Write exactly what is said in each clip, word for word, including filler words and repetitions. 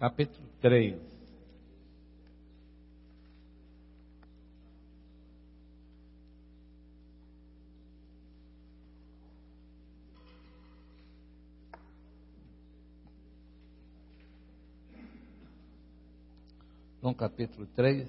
capítulo três. João capítulo três.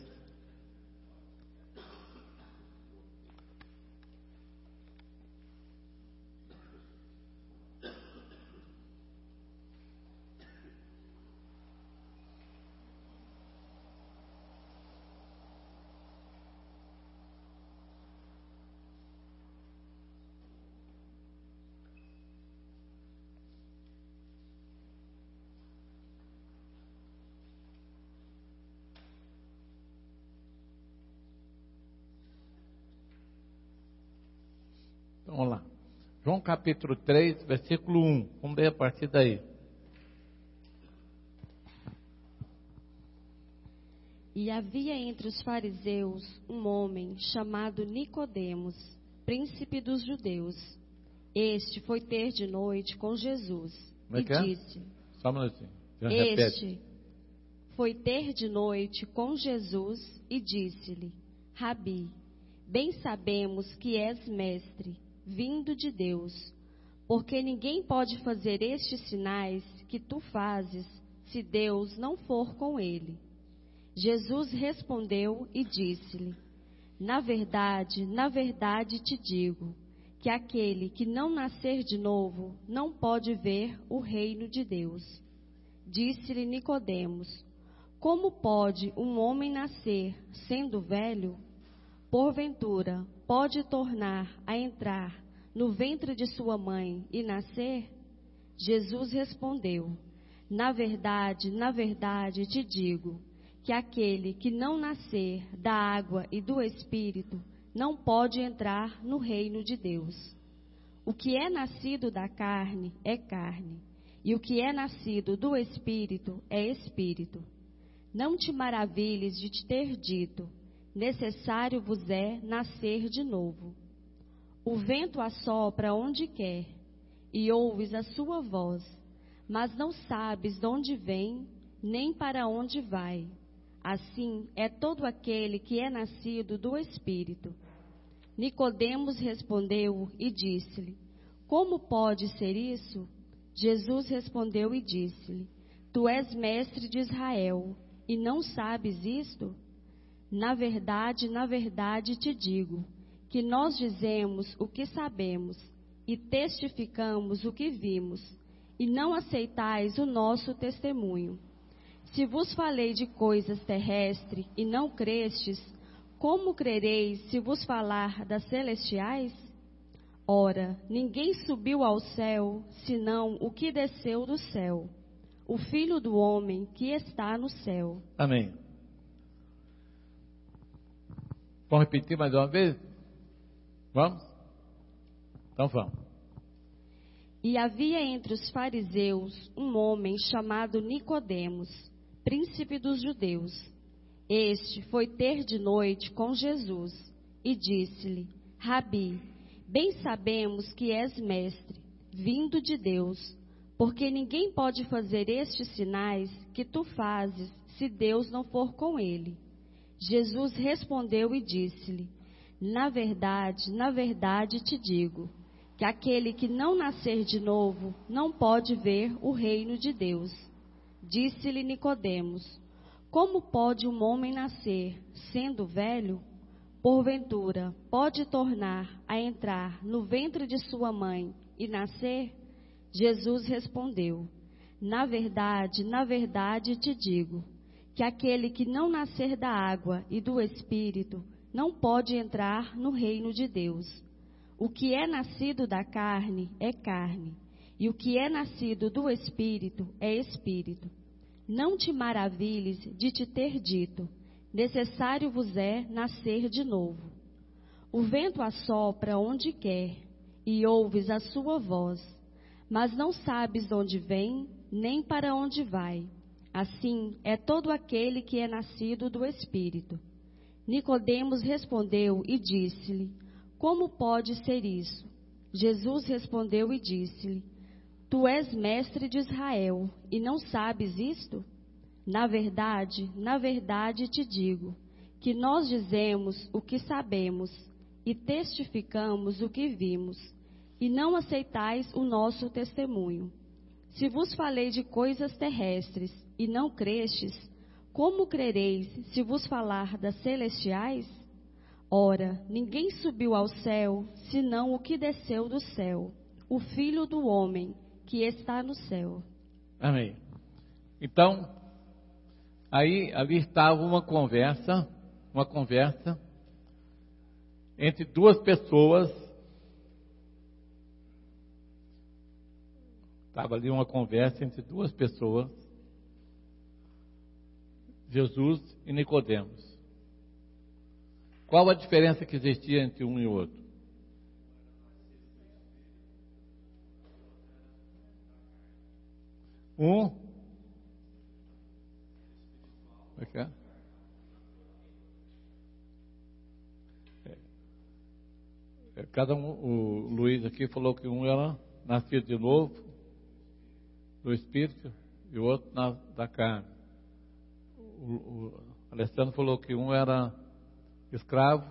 Vamos lá. João capítulo três, versículo um. Vamos ver a partir daí. E havia entre os fariseus um homem chamado Nicodemos, príncipe dos judeus. Este foi ter de noite com Jesus Como é e que é? disse: Só um minutinho. Já Este repete. foi ter de noite com Jesus e disse-lhe: Rabi, bem sabemos que és mestre, vindo de Deus, porque ninguém pode fazer estes sinais que tu fazes, se Deus não for com ele. Jesus respondeu e disse-lhe: Na verdade, na verdade te digo, que aquele que não nascer de novo não pode ver o reino de Deus. Disse-lhe Nicodemos: Como pode um homem nascer sendo velho? Porventura, pode tornar a entrar no ventre de sua mãe e nascer? Jesus respondeu: Na verdade, na verdade te digo, que aquele que não nascer da água e do Espírito não pode entrar no reino de Deus. O que é nascido da carne é carne, e o que é nascido do Espírito é Espírito. Não te maravilhes de te ter dito: necessário vos é nascer de novo. O vento assopra onde quer, e ouves a sua voz, mas não sabes de onde vem, nem para onde vai. Assim é todo aquele que é nascido do Espírito. Nicodemos respondeu e disse-lhe: Como pode ser isso? Jesus respondeu e disse-lhe: Tu és mestre de Israel, e não sabes isto? Na verdade, na verdade te digo, que nós dizemos o que sabemos, e testificamos o que vimos, e não aceitais o nosso testemunho. Se vos falei de coisas terrestres e não crestes, como crereis se vos falar das celestiais? Ora, ninguém subiu ao céu, senão o que desceu do céu, o Filho do homem que está no céu. Amém. Vamos repetir mais uma vez? Vamos? Então vamos. E havia entre os fariseus um homem chamado Nicodemos, príncipe dos judeus. Este foi ter de noite com Jesus e disse-lhe: Rabi, bem sabemos que és mestre, vindo de Deus, porque ninguém pode fazer estes sinais que tu fazes se Deus não for com ele. Jesus respondeu e disse-lhe: Na verdade, na verdade te digo, que aquele que não nascer de novo não pode ver o reino de Deus. Disse-lhe Nicodemos: Como pode um homem nascer, sendo velho? Porventura, pode tornar a entrar no ventre de sua mãe e nascer? Jesus respondeu: Na verdade, na verdade te digo, que aquele que não nascer da água e do Espírito não pode entrar no reino de Deus. O que é nascido da carne é carne, e o que é nascido do Espírito é Espírito. Não te maravilhes de te ter dito: necessário vos é nascer de novo. O vento assopra onde quer, e ouves a sua voz, mas não sabes de onde vem, nem para onde vai. Assim é todo aquele que é nascido do Espírito. Nicodemos respondeu e disse-lhe: Como pode ser isso? Jesus respondeu e disse-lhe: Tu és mestre de Israel, e não sabes isto? Na verdade, na verdade te digo, que nós dizemos o que sabemos e testificamos o que vimos, e não aceitais o nosso testemunho. Se vos falei de coisas terrestres e não crestes, como crereis se vos falar das celestiais? Ora, ninguém subiu ao céu, senão o que desceu do céu, o Filho do homem, que está no céu. Amém. Então, aí ali estava uma conversa, uma conversa entre duas pessoas. Estava ali uma conversa entre duas pessoas, Jesus e Nicodemos. Qual a diferença que existia entre um e o outro? Um, como é que é? É, cada um, o Luiz aqui falou que um era nascido de novo, do Espírito, e o outro na, da carne. O, o Alessandro falou que um era escravo,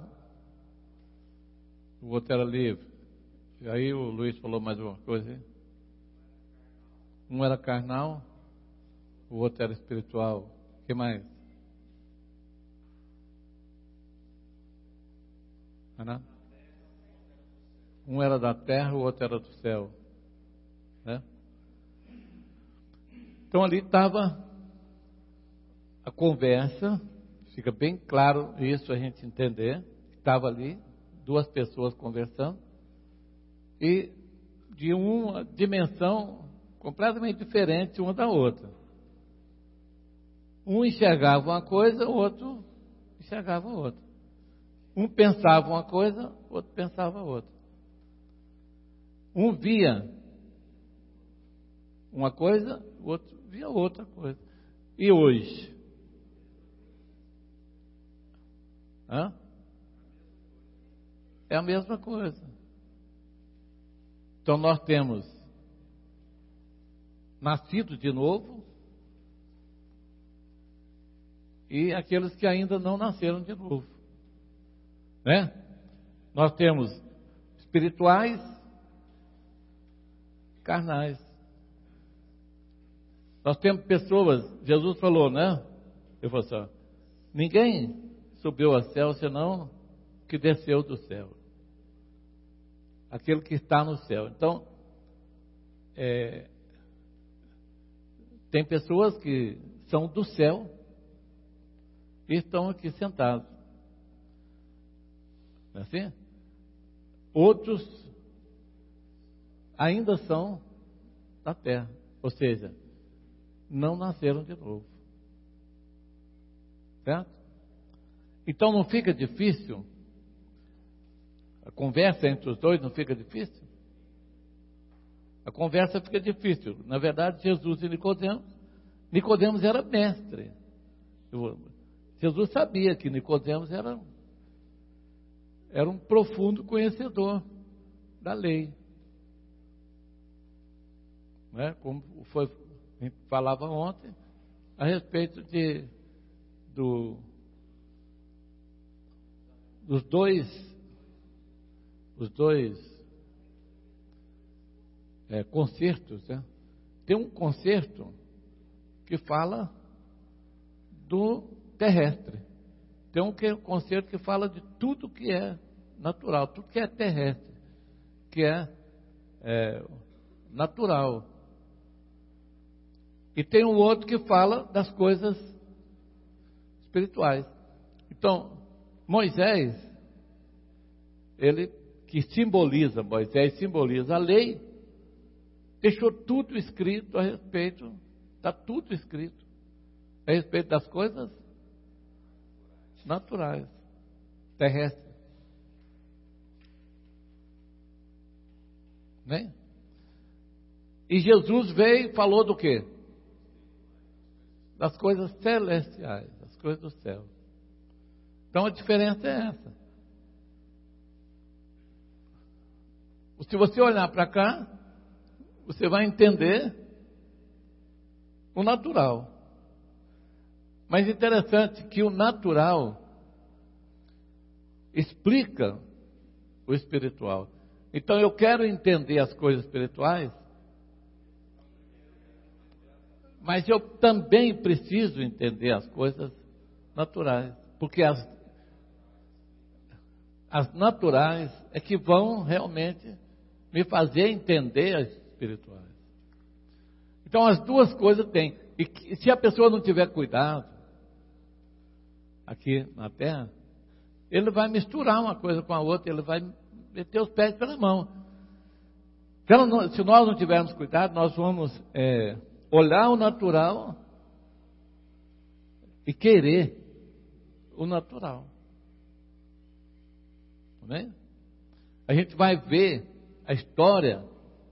o outro era livre. E aí o Luiz falou mais uma coisa. Um era carnal, o outro era espiritual. O que mais? Ana? Um era da terra, o outro era do céu. Né? Então ali estava a conversa, fica bem claro isso a gente entender. Estava ali duas pessoas conversando e de uma dimensão completamente diferente uma da outra. Um enxergava uma coisa, o outro enxergava outra. Um pensava uma coisa, o outro pensava outra. Um via uma coisa, o outro via outra coisa. E hoje? Hã? É a mesma coisa. Então nós temos nascido de novo e aqueles que ainda não nasceram de novo, né? Nós temos espirituais, carnais. Nós temos pessoas, Jesus falou, né? Eu falei assim, ó, ninguém subiu ao céu senão que desceu do céu, aquele que está no céu. Então, é, tem pessoas que são do céu e estão aqui sentados. Não é assim? Outros ainda são da terra, ou seja, não nasceram de novo. Certo? Então não fica difícil? A conversa entre os dois não fica difícil? A conversa fica difícil. Na verdade, Jesus e Nicodemos, Nicodemos era mestre. Jesus sabia que Nicodemos era, era um profundo conhecedor da lei. Né? Como foi, a gente falava ontem, a respeito de, do, dos dois, os dois É, concertos, né? Tem um concerto que fala do terrestre, tem um que, concerto que fala de tudo que é natural, tudo que é terrestre, que é, é natural, e tem um outro que fala das coisas espirituais. Então Moisés, ele que simboliza, Moisés simboliza a lei, deixou tudo escrito a respeito, está tudo escrito a respeito das coisas naturais, terrestres. Né? E Jesus veio e falou do quê? Das coisas celestiais, das coisas do céu. Então a diferença é essa. Se você olhar para cá, você vai entender o natural. Mas interessante que o natural explica o espiritual. Então eu quero entender as coisas espirituais, mas eu também preciso entender as coisas naturais, porque as, as naturais é que vão realmente me fazer entender as espirituais. Então as duas coisas têm. E que, se a pessoa não tiver cuidado aqui na Terra, ele vai misturar uma coisa com a outra, ele vai meter os pés pela mão. Então, se nós não tivermos cuidado, nós vamos é, olhar o natural e querer o natural. Não é? A gente vai ver a história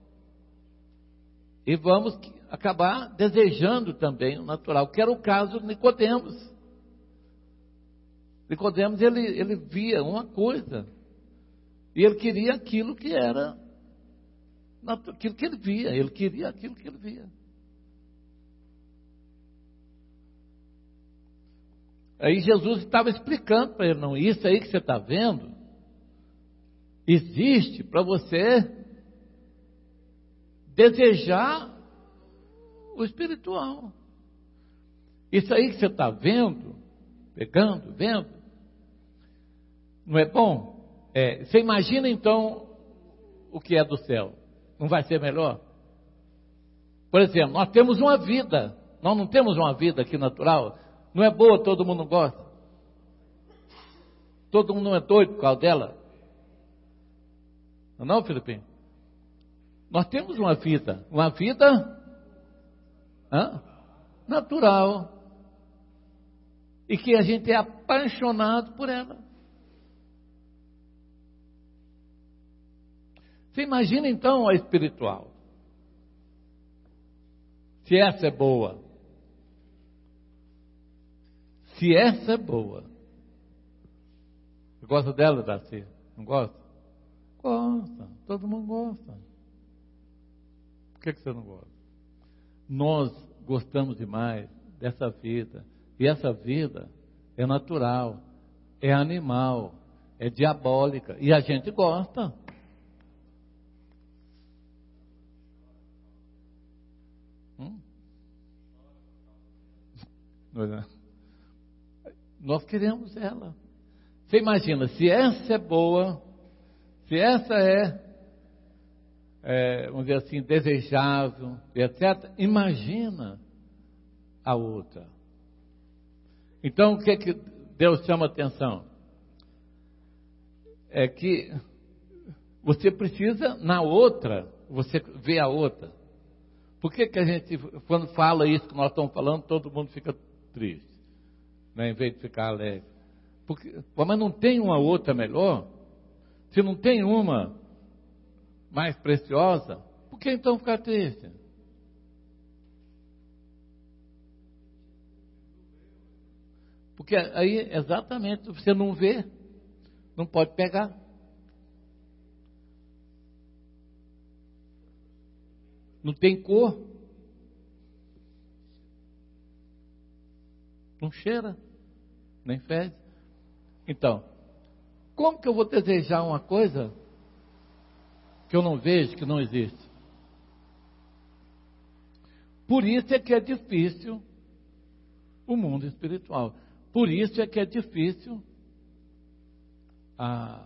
e vamos acabar desejando também o natural, que era o caso de Nicodemos. Nicodemos, ele, ele via uma coisa e ele queria aquilo que era, aquilo que ele via, ele queria aquilo que ele via. Aí Jesus estava explicando para ele, não, isso aí que você está vendo, existe para você desejar o espiritual. Isso aí que você está vendo, pegando, vendo, não é bom? É, você imagina então o que é do céu? Não vai ser melhor? Por exemplo, nós temos uma vida, nós não temos uma vida aqui natural, não é boa, todo mundo gosta, todo mundo não é doido por causa dela, não, não, Filipinho? Nós temos uma vida, uma vida hã? natural, e que a gente é apaixonado por ela. Você imagina então a espiritual, se essa é boa, se essa é boa. Você gosta dela, Darcy? Não gosta? Gosta, todo mundo gosta. Por que, que você não gosta? Nós gostamos demais dessa vida, e essa vida é natural, é animal, é diabólica, e a gente gosta. Hum? Nós queremos ela. Você imagina, se essa é boa, se essa é, é vamos dizer assim, desejável, etcétera, imagina a outra. Então, o que, que Deus chama atenção? É que você precisa, na outra, você vê a outra. Por que, que a gente, quando fala isso que nós estamos falando, todo mundo fica triste, né, em vez de ficar alegre? Porque, mas não tem uma outra melhor? Se não tem uma mais preciosa, por que então ficar triste? Porque aí, exatamente, você não vê, não pode pegar. Não tem cor, não cheira, nem fede. Então, como que eu vou desejar uma coisa que eu não vejo, que não existe? Por isso é que é difícil o mundo espiritual. Por isso é que é difícil a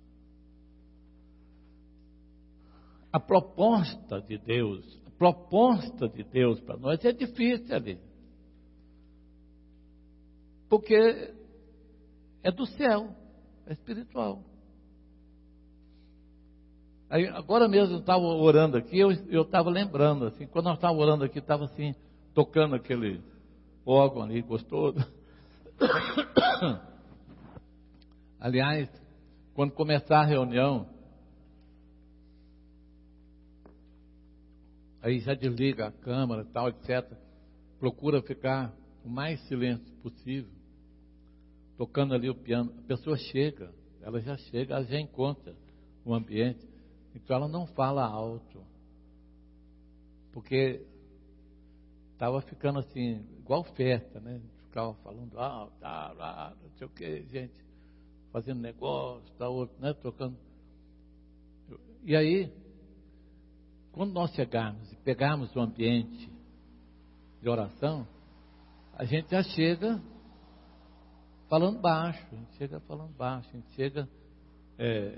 A proposta de Deus, a proposta de Deus para nós é difícil ali. Porque é do céu, é espiritual. Aí, agora mesmo eu estava orando aqui, eu estava lembrando, assim, quando nós estávamos orando aqui, estava assim, tocando aquele órgão ali, gostoso. Aliás, quando começar a reunião, aí já desliga a câmera, tal, etcétera. Procura ficar o mais silêncio possível, tocando ali o piano. A pessoa chega, ela já chega, ela já encontra o ambiente. Então ela não fala alto, porque estava ficando assim, igual festa, né? ficava falando alto, tá, lá, não sei o que, gente, fazendo negócio, tá outro, né, tocando. E aí, quando nós chegarmos e pegarmos o ambiente de oração, a gente já chega falando baixo, a gente chega falando baixo, a gente chega é,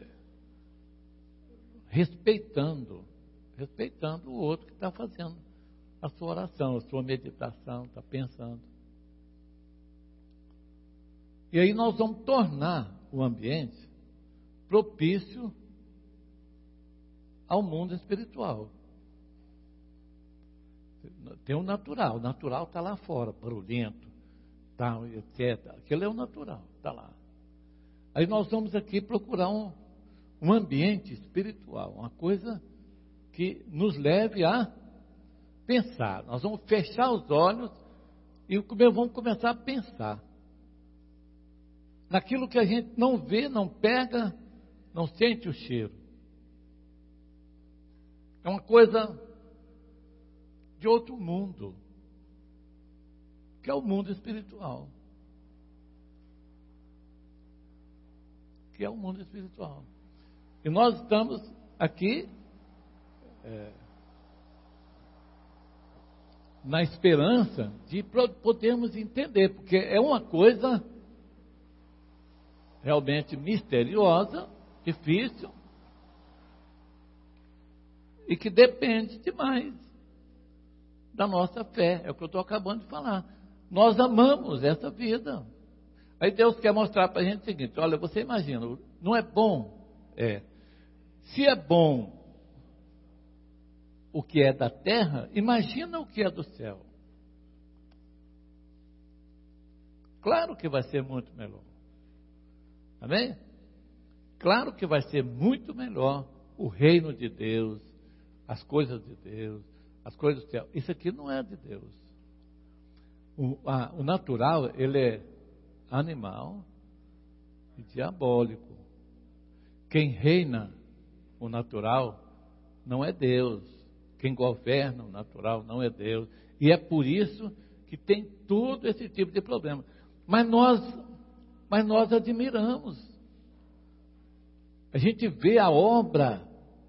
respeitando, respeitando o outro que está fazendo a sua oração, a sua meditação, está pensando. E aí nós vamos tornar o ambiente propício ao mundo espiritual. Tem o natural, o natural está lá fora, barulhento, tal, etcétera. Aquilo é o natural, está lá. Aí nós vamos aqui procurar um, um ambiente espiritual, uma coisa que nos leve a pensar. Nós vamos fechar os olhos e vamos começar a pensar naquilo que a gente não vê, não pega, não sente o cheiro. É uma coisa de outro mundo, que é o mundo espiritual. Que é o mundo espiritual. E nós estamos aqui é, na esperança de podermos entender, porque é uma coisa realmente misteriosa, difícil, e que depende demais da nossa fé. É o que eu estou acabando de falar. Nós amamos essa vida. Aí Deus quer mostrar para a gente o seguinte: olha, você imagina, não é bom? É. Se é bom o que é da terra, imagina o que é do céu. Claro que vai ser muito melhor. Amém? Claro que vai ser muito melhor o reino de Deus, as coisas de Deus, as coisas do céu. Isso aqui não é de Deus. O, a, o natural, ele é animal e diabólico. Quem reina o natural não é Deus. Quem governa o natural não é Deus. E é por isso que tem todo esse tipo de problema. Mas nós, mas nós admiramos. A gente vê a obra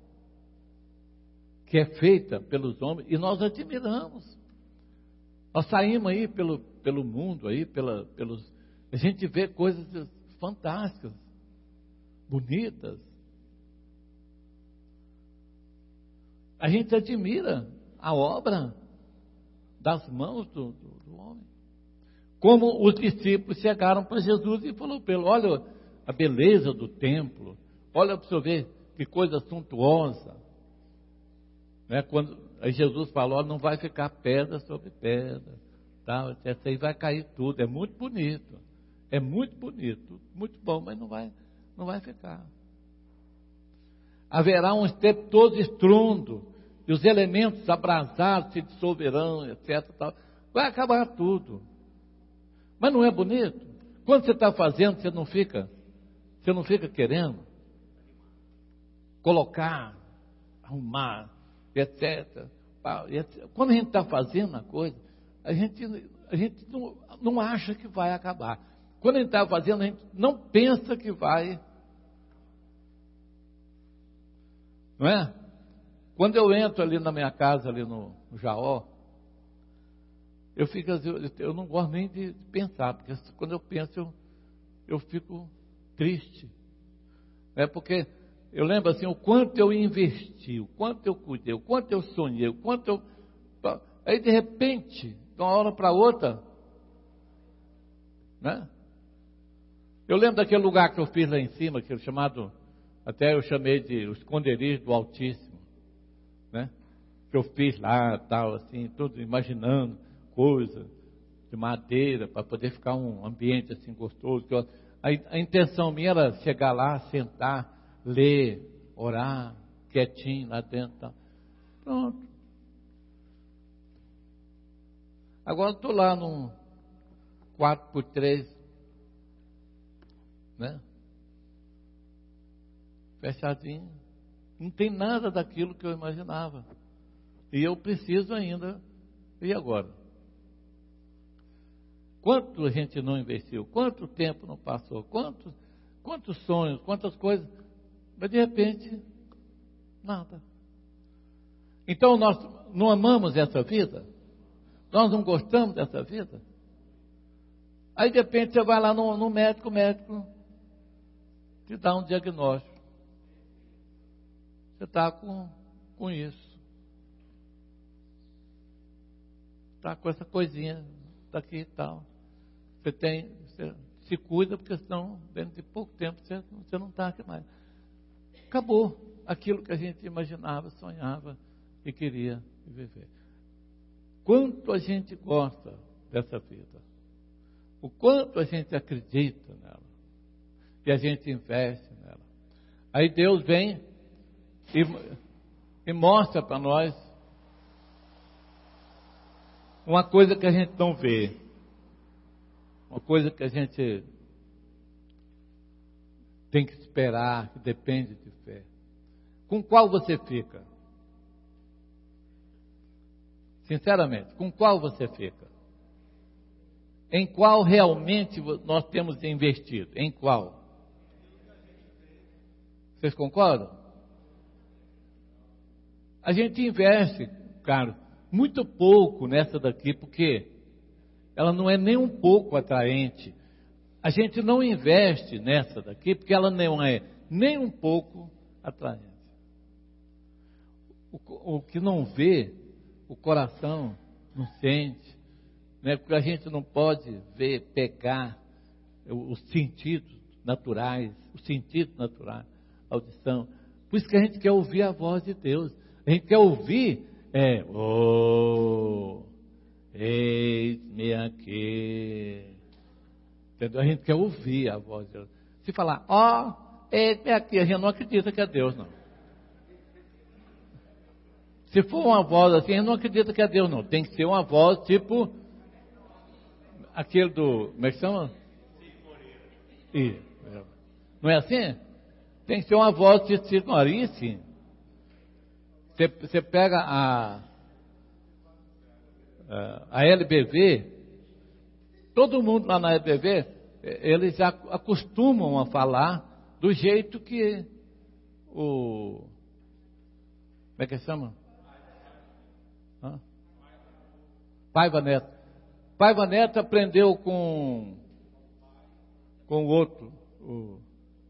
que é feita pelos homens e nós admiramos. Nós saímos aí pelo, pelo mundo, aí, pela, pelos, a gente vê coisas fantásticas, bonitas. A gente admira a obra das mãos do, do, do homem. Como os discípulos chegaram para Jesus e falaram para ele: olha a beleza do templo, olha para você ver que coisa suntuosa. Né? Quando aí Jesus falou: não vai ficar pedra sobre pedra, tá? Essa aí vai cair tudo. É muito bonito, é muito bonito, muito bom, mas não vai, não vai ficar. Haverá um estrepitoso estrondo, e os elementos abrasados se dissolverão, etcétera. Tal. Vai acabar tudo. Mas não é bonito? Quando você está fazendo, você não fica, você não fica querendo colocar, arrumar, etcétera. Quando a gente está fazendo a coisa, a gente, a gente não, não acha que vai acabar. Quando a gente está fazendo, a gente não pensa que vai. Não é? Quando eu entro ali na minha casa, ali no, no Jaó, eu fico, eu, eu não gosto nem de pensar, porque quando eu penso, eu, eu fico triste. É porque eu lembro assim, o quanto eu investi, o quanto eu cuidei, o quanto eu sonhei, o quanto eu... Aí de repente, de uma hora para outra, né? Eu lembro daquele lugar que eu fiz lá em cima, aquele chamado, até eu chamei de o esconderijo do Altíssimo, né? Que eu fiz lá, tal, assim, tudo imaginando coisa de madeira, para poder ficar um ambiente assim gostoso. Eu, a, a intenção minha era chegar lá, sentar, ler, orar, quietinho lá dentro. Tal. Pronto. Agora estou lá num quatro por três, né? Fechadinho. Não tem nada daquilo que eu imaginava. E eu preciso ainda. E agora? Quanto a gente não investiu, quanto tempo não passou, quantos, quantos sonhos, quantas coisas, mas de repente, nada. Então nós não amamos essa vida? Nós não gostamos dessa vida? Aí de repente você vai lá no, no médico, o médico te dá um diagnóstico. Você está com, com isso. Está com essa coisinha daqui e tal. Você tem, você se cuida, porque senão, dentro de pouco tempo, você, você não está aqui mais. Acabou aquilo que a gente imaginava, sonhava e queria viver. Quanto a gente gosta dessa vida, o quanto a gente acredita nela, e a gente investe nela. Aí Deus vem e, e mostra para nós uma coisa que a gente não vê, uma coisa que a gente tem que esperar, que depende de fé. Com qual você fica? Sinceramente, com qual você fica? Em qual realmente nós temos investido? Em qual? Vocês concordam? A gente investe, cara, muito pouco nessa daqui, porque ela não é nem um pouco atraente. A gente não investe nessa daqui, porque ela não é nem um pouco atraente. O, o que não vê, o coração não sente, né? Porque a gente não pode ver, pegar os sentidos naturais, os sentidos naturais, audição. Por isso que a gente quer ouvir a voz de Deus. A gente quer ouvir, é, oh, eis-me aqui. Entendeu? A gente quer ouvir a voz de Deus. Se falar, ó, oh, eis-me aqui, a gente não acredita que é Deus, não. Se for uma voz assim, a gente não acredita que é Deus, não. Tem que ser uma voz tipo aquele do, como é que chama? Isso. Não é assim? Tem que ser uma voz de Ciro Moreira, sim. Você, você pega a, a L B V, todo mundo lá na L B V, eles já acostumam a falar do jeito que o, como é que chama? Hã? Paiva Neto. Paiva Neto aprendeu com, com o outro, o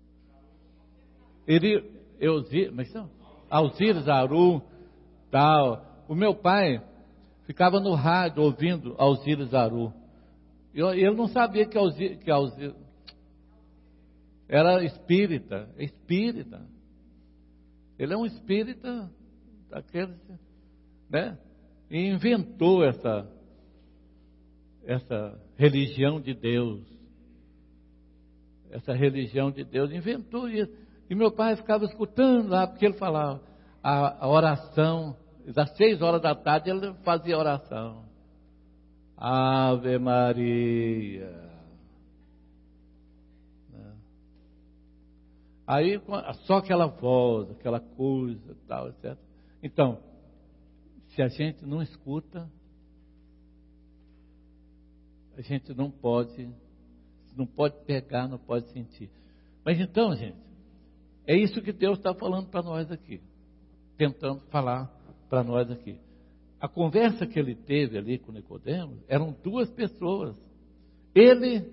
Eri, Eusi, mas não, Alzires Aru, tal. O meu pai ficava no rádio ouvindo Alzires Aru. Eu, ele não sabia que Alzires, que Alzires era espírita, espírita. Ele é um espírita daqueles, né? E inventou essa, essa religião de Deus. Essa religião de Deus, inventou isso. E meu pai ficava escutando lá, porque ele falava a, a oração, às seis horas da tarde ele fazia oração. Ave Maria. Né? Aí, só aquela voz, aquela coisa, tal, etcétera. Então, se a gente não escuta, a gente não pode, não pode pegar, não pode sentir. Mas então, gente, é isso que Deus está falando para nós aqui, tentando falar para nós aqui. A conversa que ele teve ali com Nicodemos eram duas pessoas. Ele,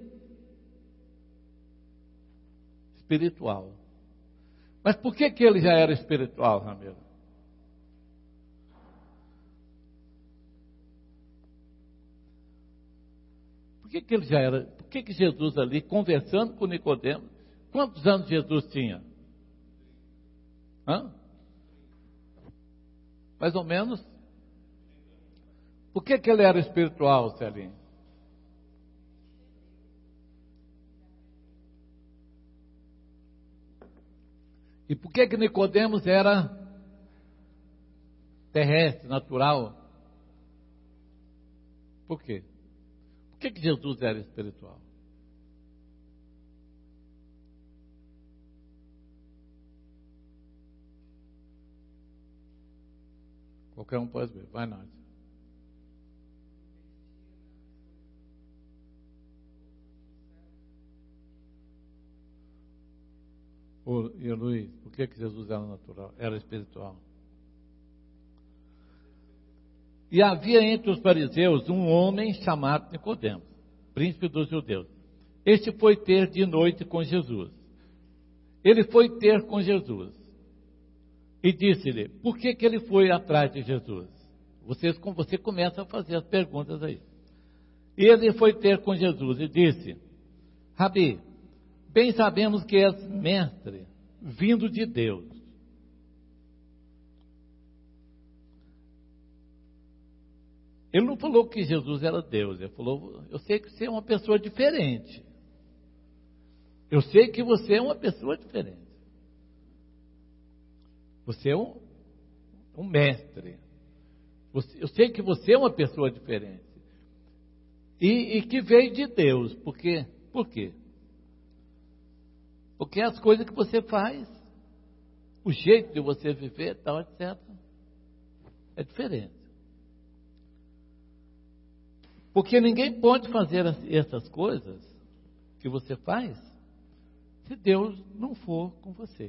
espiritual. Mas por que que ele já era espiritual, Ramiro? Por que que ele já era? Por que que Jesus ali, conversando com Nicodemos, quantos anos Jesus tinha? Hã? Mais ou menos. Por que que ele era espiritual, Celinho? E por que que Nicodemos era terrestre, natural? Por quê? Por que que Jesus era espiritual? Qualquer um pode ver. Vai, Nádia. Ô, e Luiz, por que, que Jesus era natural? Era espiritual. E havia entre os fariseus um homem chamado Nicodemos, príncipe dos judeus. Este foi ter de noite com Jesus. Ele foi ter com Jesus. E disse-lhe, por que, que ele foi atrás de Jesus? Vocês, você começa a fazer as perguntas aí. E ele foi ter com Jesus e disse, Rabi, bem sabemos que és mestre, vindo de Deus. Ele não falou que Jesus era Deus, ele falou, eu sei que você é uma pessoa diferente. Eu sei que você é uma pessoa diferente. Você é um, um mestre. Você, eu sei que você é uma pessoa diferente. E, e que veio de Deus. Por quê? Por quê? Porque as coisas que você faz, o jeito de você viver, tal, etcétera, é diferente. Porque ninguém pode fazer essas coisas que você faz se Deus não for com você.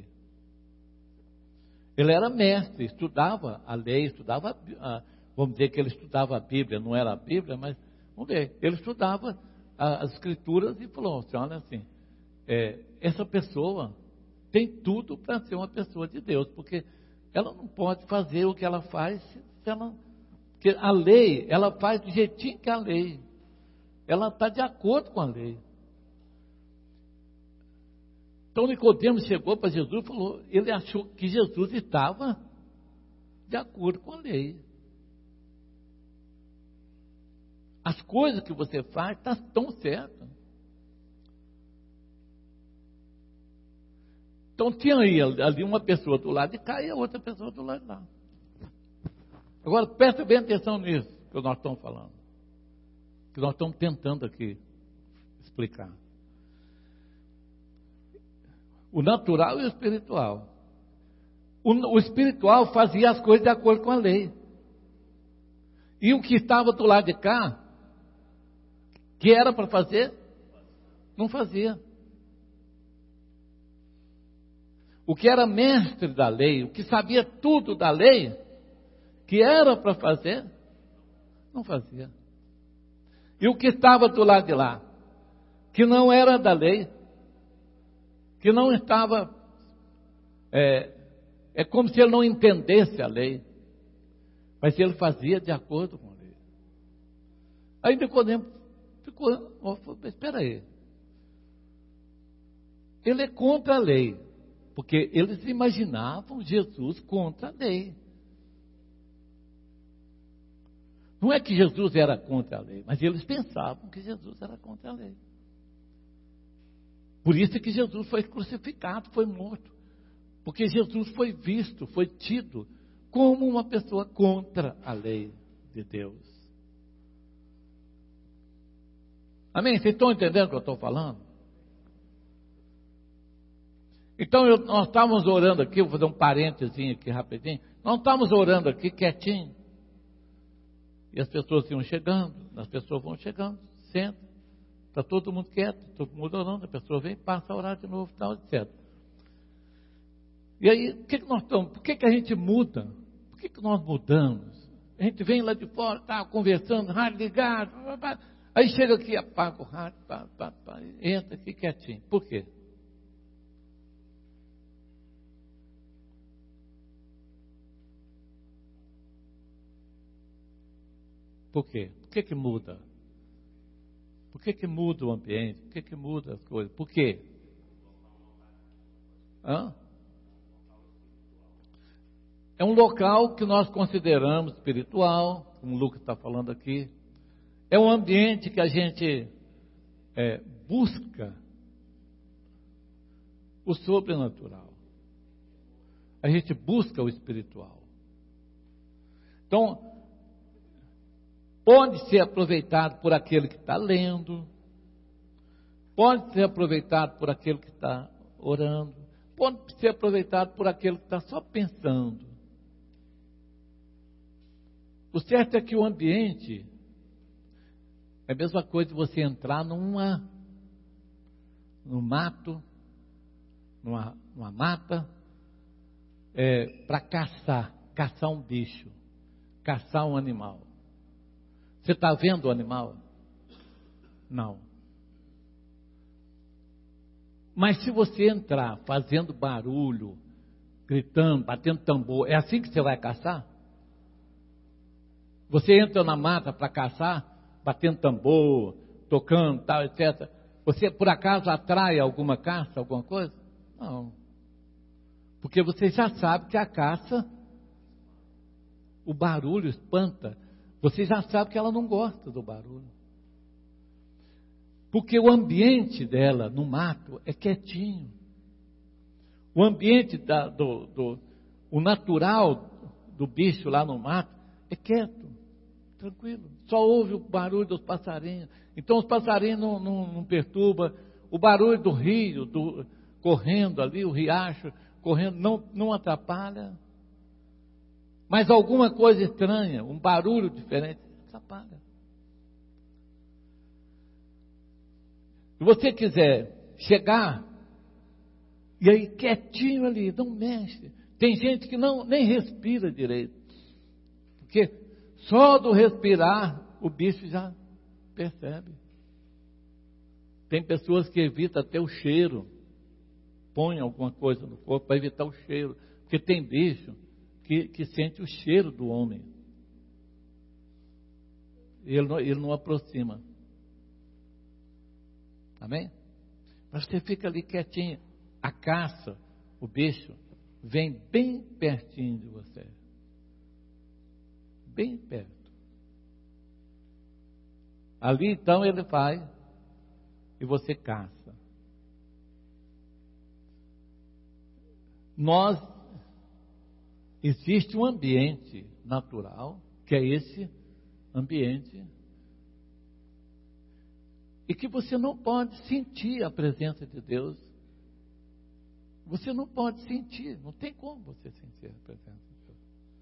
Ele era mestre, estudava a lei, estudava, a, vamos dizer que ele estudava a Bíblia, não era a Bíblia, mas vamos ver, ele estudava a, as Escrituras e falou assim, olha assim, é, essa pessoa tem tudo para ser uma pessoa de Deus, porque ela não pode fazer o que ela faz se, se ela... Porque a lei, ela faz do jeitinho que a lei. Ela está de acordo com a lei. Então Nicodemos chegou para Jesus e falou, ele achou que Jesus estava de acordo com a lei. As coisas que você faz estão tão certas. Então tinha aí ali uma pessoa do lado de cá e a outra pessoa do lado de lá. Agora, presta bem atenção nisso que nós estamos falando. Que nós estamos tentando aqui explicar. O natural e o espiritual. O, o espiritual fazia as coisas de acordo com a lei. E o que estava do lado de cá, que era para fazer, não fazia. O que era mestre da lei, o que sabia tudo da lei, que era para fazer, não fazia. E o que estava do lado de lá, que não era da lei, que não estava, é, é como se ele não entendesse a lei, mas ele fazia de acordo com a lei. Aí Nicodemos ficou, oh, espera aí, ele é contra a lei, porque eles imaginavam Jesus contra a lei. Não é que Jesus era contra a lei, mas eles pensavam que Jesus era contra a lei. Por isso é que Jesus foi crucificado, foi morto. Porque Jesus foi visto, foi tido como uma pessoa contra a lei de Deus. Amém? Vocês estão entendendo o que eu estou falando? Então eu, nós estávamos orando aqui, vou fazer um parênteses aqui rapidinho. Nós estávamos orando aqui quietinho. E as pessoas iam chegando, as pessoas vão chegando, senta, está todo mundo quieto, todo mundo orando, a pessoa vem, passa a orar de novo, tal, etcétera. E aí, o que, que nós estamos, por que, que a gente muda? Por que, que nós mudamos? A gente vem lá de fora, está conversando, rádio ligado, pá, pá, aí chega aqui, apaga o rádio, pá, pá, pá, entra aqui quietinho. Por quê? Por quê? Por que que muda? Por que que muda o ambiente? Por que que muda as coisas? Por quê? Hã? É um local que nós consideramos espiritual, como o Lucas está falando aqui. É um ambiente que a gente é, busca o sobrenatural. A gente busca o espiritual. Então, pode ser aproveitado por aquele que está lendo, pode ser aproveitado por aquele que está orando, pode ser aproveitado por aquele que está só pensando. O certo é que o ambiente é a mesma coisa de você entrar numa, no mato, numa, numa mata é, para caçar, caçar um bicho, caçar um animal. Você está vendo o animal? Não. Mas se você entrar fazendo barulho, gritando, batendo tambor, é assim que você vai caçar? Você entra na mata para caçar, batendo tambor, tocando, tal, etcétera. Você, por acaso, atrai alguma caça, alguma coisa? Não. Porque você já sabe que a caça, o barulho espanta. Você já sabe que ela não gosta do barulho. Porque o ambiente dela no mato é quietinho. O ambiente da, do, do o natural do bicho lá no mato é quieto, tranquilo. Só ouve o barulho dos passarinhos. Então os passarinhos não, não, não perturbam. O barulho do rio, do, correndo ali, o riacho, correndo, não, não atrapalha. Mas alguma coisa estranha, um barulho diferente, atrapalha. Se você quiser chegar, e aí quietinho ali, não mexe. Tem gente que não, nem respira direito. Porque só do respirar, o bicho já percebe. Tem pessoas que evitam até o cheiro. Põe alguma coisa no corpo para evitar o cheiro. Porque tem bicho que, que sente o cheiro do homem. Ele não, ele não aproxima. Amém? Mas você fica ali quietinho. A caça, o bicho, vem bem pertinho de você. Bem perto. Ali então ele vai e você caça. Nós, existe um ambiente natural, que é esse ambiente, e que você não pode sentir a presença de Deus. Você não pode sentir, não tem como você sentir a presença de Deus.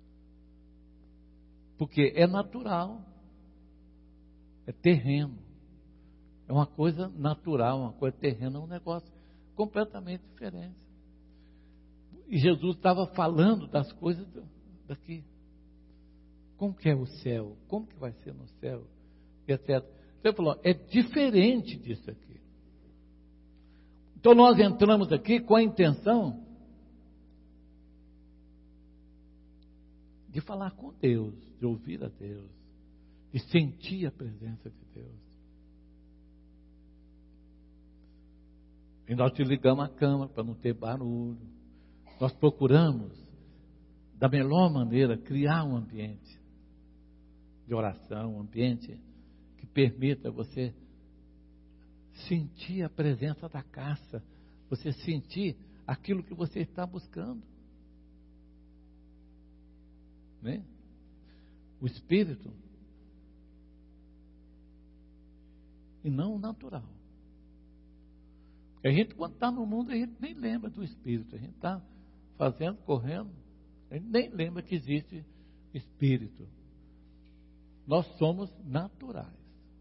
Porque é natural, é terreno, é uma coisa natural, uma coisa terrena, é um negócio completamente diferente. E Jesus estava falando das coisas daqui. Como que é o céu? Como que vai ser no céu? Etcétera. Ele falou, é diferente disso aqui. Então nós entramos aqui com a intenção de falar com Deus, de ouvir a Deus, de sentir a presença de Deus. E nós desligamos a câmera para não ter barulho. Nós procuramos, da melhor maneira, criar um ambiente de oração, um ambiente que permita você sentir a presença da caça, você sentir aquilo que você está buscando. Né? O espírito e não o natural. Porque a gente, quando está no mundo, a gente nem lembra do espírito. A gente está fazendo, correndo, a gente nem lembra que existe espírito. Nós somos naturais.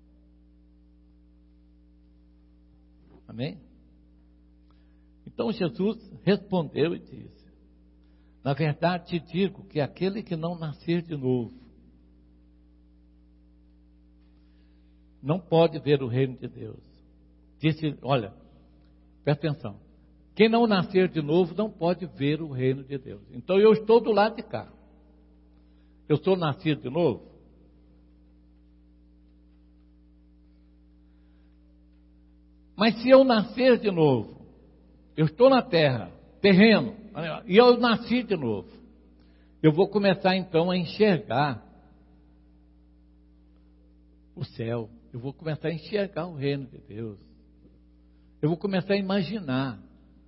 Amém? Então Jesus respondeu e disse: na verdade te digo que aquele que não nascer de novo não pode ver o reino de Deus. Disse, olha, presta atenção, quem não nascer de novo não pode ver o reino de Deus. Então eu estou do lado de cá. Eu sou nascido de novo? Mas se eu nascer de novo, eu estou na terra, terreno, e eu nasci de novo, eu vou começar então a enxergar o céu, eu vou começar a enxergar o reino de Deus, eu vou começar a imaginar,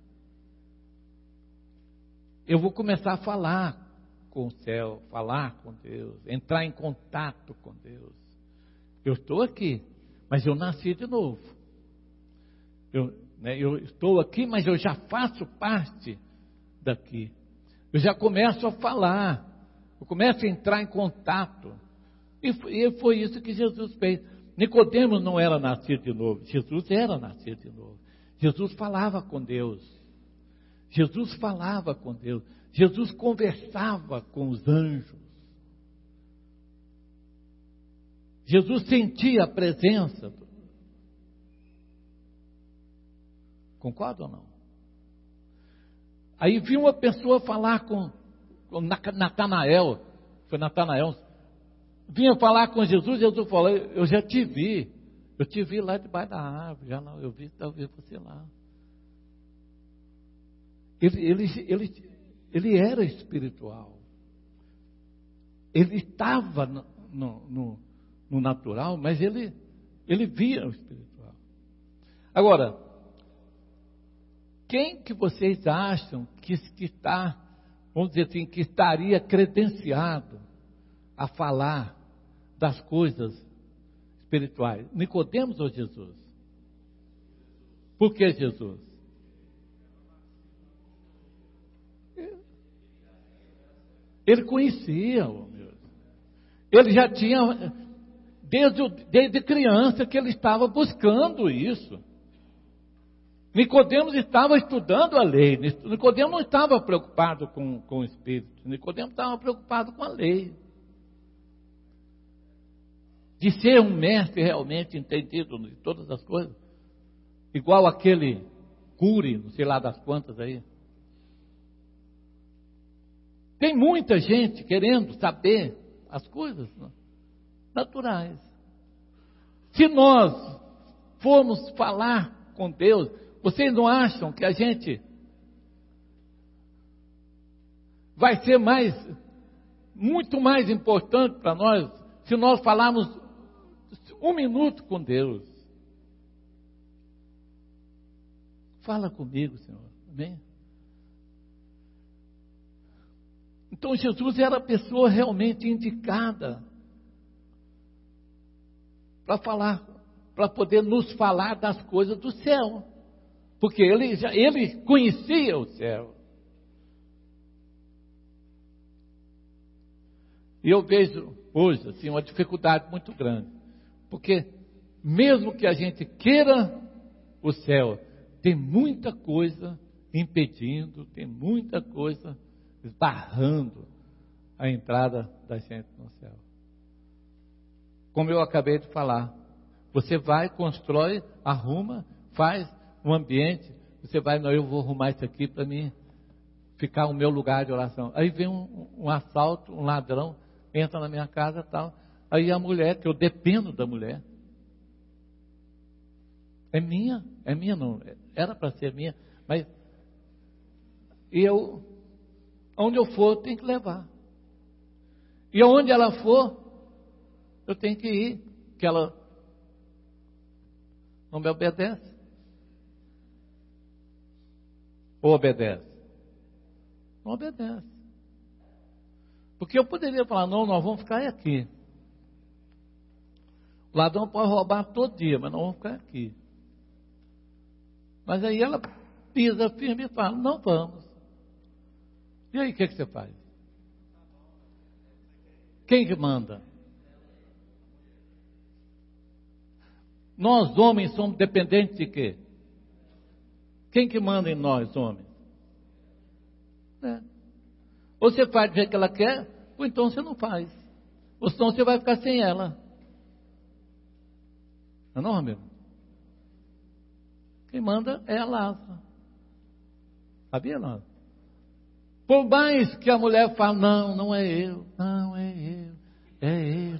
eu vou começar a falar com o céu, falar com Deus, entrar em contato com Deus. Eu estou aqui, mas eu nasci de novo. Eu, né, eu estou aqui, mas eu já faço parte daqui. Eu já começo a falar, eu começo a entrar em contato. E foi, e foi isso que Jesus fez. Nicodemos não era nascido de novo, Jesus era nascido de novo. Jesus falava com Deus. Jesus falava com Deus. Jesus conversava com os anjos. Jesus sentia a presença. Concorda ou não? Aí viu uma pessoa falar com, com Natanael. Foi Natanael. Vinha falar com Jesus. Jesus falou: eu já te vi. Eu te vi lá debaixo da árvore. Já não, eu vi talvez você lá. Ele, ele, ele, ele era espiritual. Ele estava no, no, no, no natural, mas ele, ele via o espiritual. Agora, quem que vocês acham que, que está, vamos dizer assim, que estaria credenciado a falar das coisas espirituais? Nicodemos ou Jesus? Por que Jesus? Ele conhecia, oh meu Deus. Ele já tinha, desde, desde criança, que ele estava buscando isso. Nicodemos estava estudando a lei. Nicodemos não estava preocupado com, com o Espírito. Nicodemos estava preocupado com a lei. De ser um mestre realmente entendido de todas as coisas. Igual aquele Cury, não sei lá das quantas aí. Tem muita gente querendo saber as coisas naturais. Se nós formos falar com Deus, vocês não acham que a gente vai ser mais, muito mais importante para nós, se nós falarmos um minuto com Deus? Fala comigo, Senhor. Amém? Então Jesus era a pessoa realmente indicada para falar, para poder nos falar das coisas do céu, porque ele já, ele conhecia o céu. E eu vejo hoje assim uma dificuldade muito grande, porque mesmo que a gente queira o céu, tem muita coisa impedindo, tem muita coisa esbarrando a entrada da gente no céu. Como eu acabei de falar, você vai, constrói, arruma, faz um ambiente, você vai, não, eu vou arrumar isso aqui para mim ficar o meu lugar de oração. Aí vem um, um assalto, um ladrão, entra na minha casa e tal, aí a mulher, que eu dependo da mulher, é minha, é minha não, era para ser minha, mas eu, onde eu for, eu tenho que levar. E aonde ela for, eu tenho que ir, que ela não me obedece. Ou obedece? Não obedece. Porque eu poderia falar, não, nós vamos ficar aqui. O ladrão pode roubar todo dia, mas nós vamos ficar aqui. Mas aí ela pisa firme e fala, não vamos. E aí, o que, que você faz? Quem que manda? Nós, homens, somos dependentes de quê? Quem que manda em nós, homens? É. Ou você faz do jeito que ela quer, ou então você não faz. Ou senão você vai ficar sem ela. Não é não, amigo? Quem manda é a Lázaro. Sabia, não? Por mais que a mulher fale, não, não é eu, não é eu, é ele.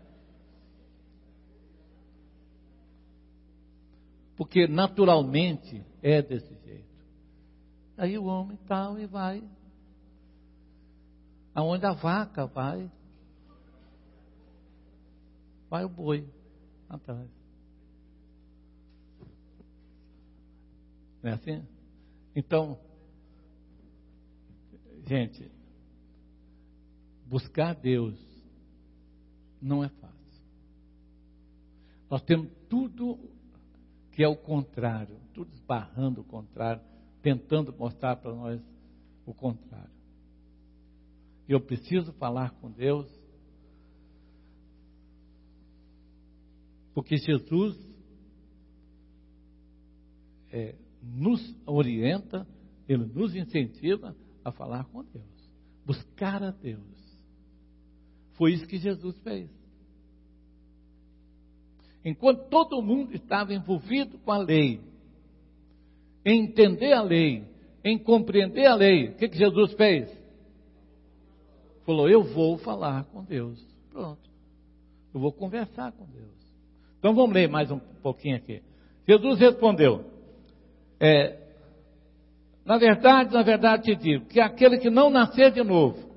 Porque naturalmente é desse jeito. Aí o homem tal e vai. Aonde a vaca vai, vai o boi atrás. Não é assim? Então, gente, buscar Deus não é fácil. Nós temos tudo que é o contrário, tudo esbarrando o contrário, tentando mostrar para nós o contrário. Eu preciso falar com Deus, porque Jesus é, nos orienta Ele nos incentiva a falar com Deus, buscar a Deus. Foi isso que Jesus fez. Enquanto todo mundo estava envolvido com a lei, em entender a lei, em compreender a lei, o que, que Jesus fez? Falou, eu vou falar com Deus. Pronto. Eu vou conversar com Deus. Então vamos ler mais um pouquinho aqui. Jesus respondeu, é, na verdade, na verdade te digo, que aquele que não nascer de novo,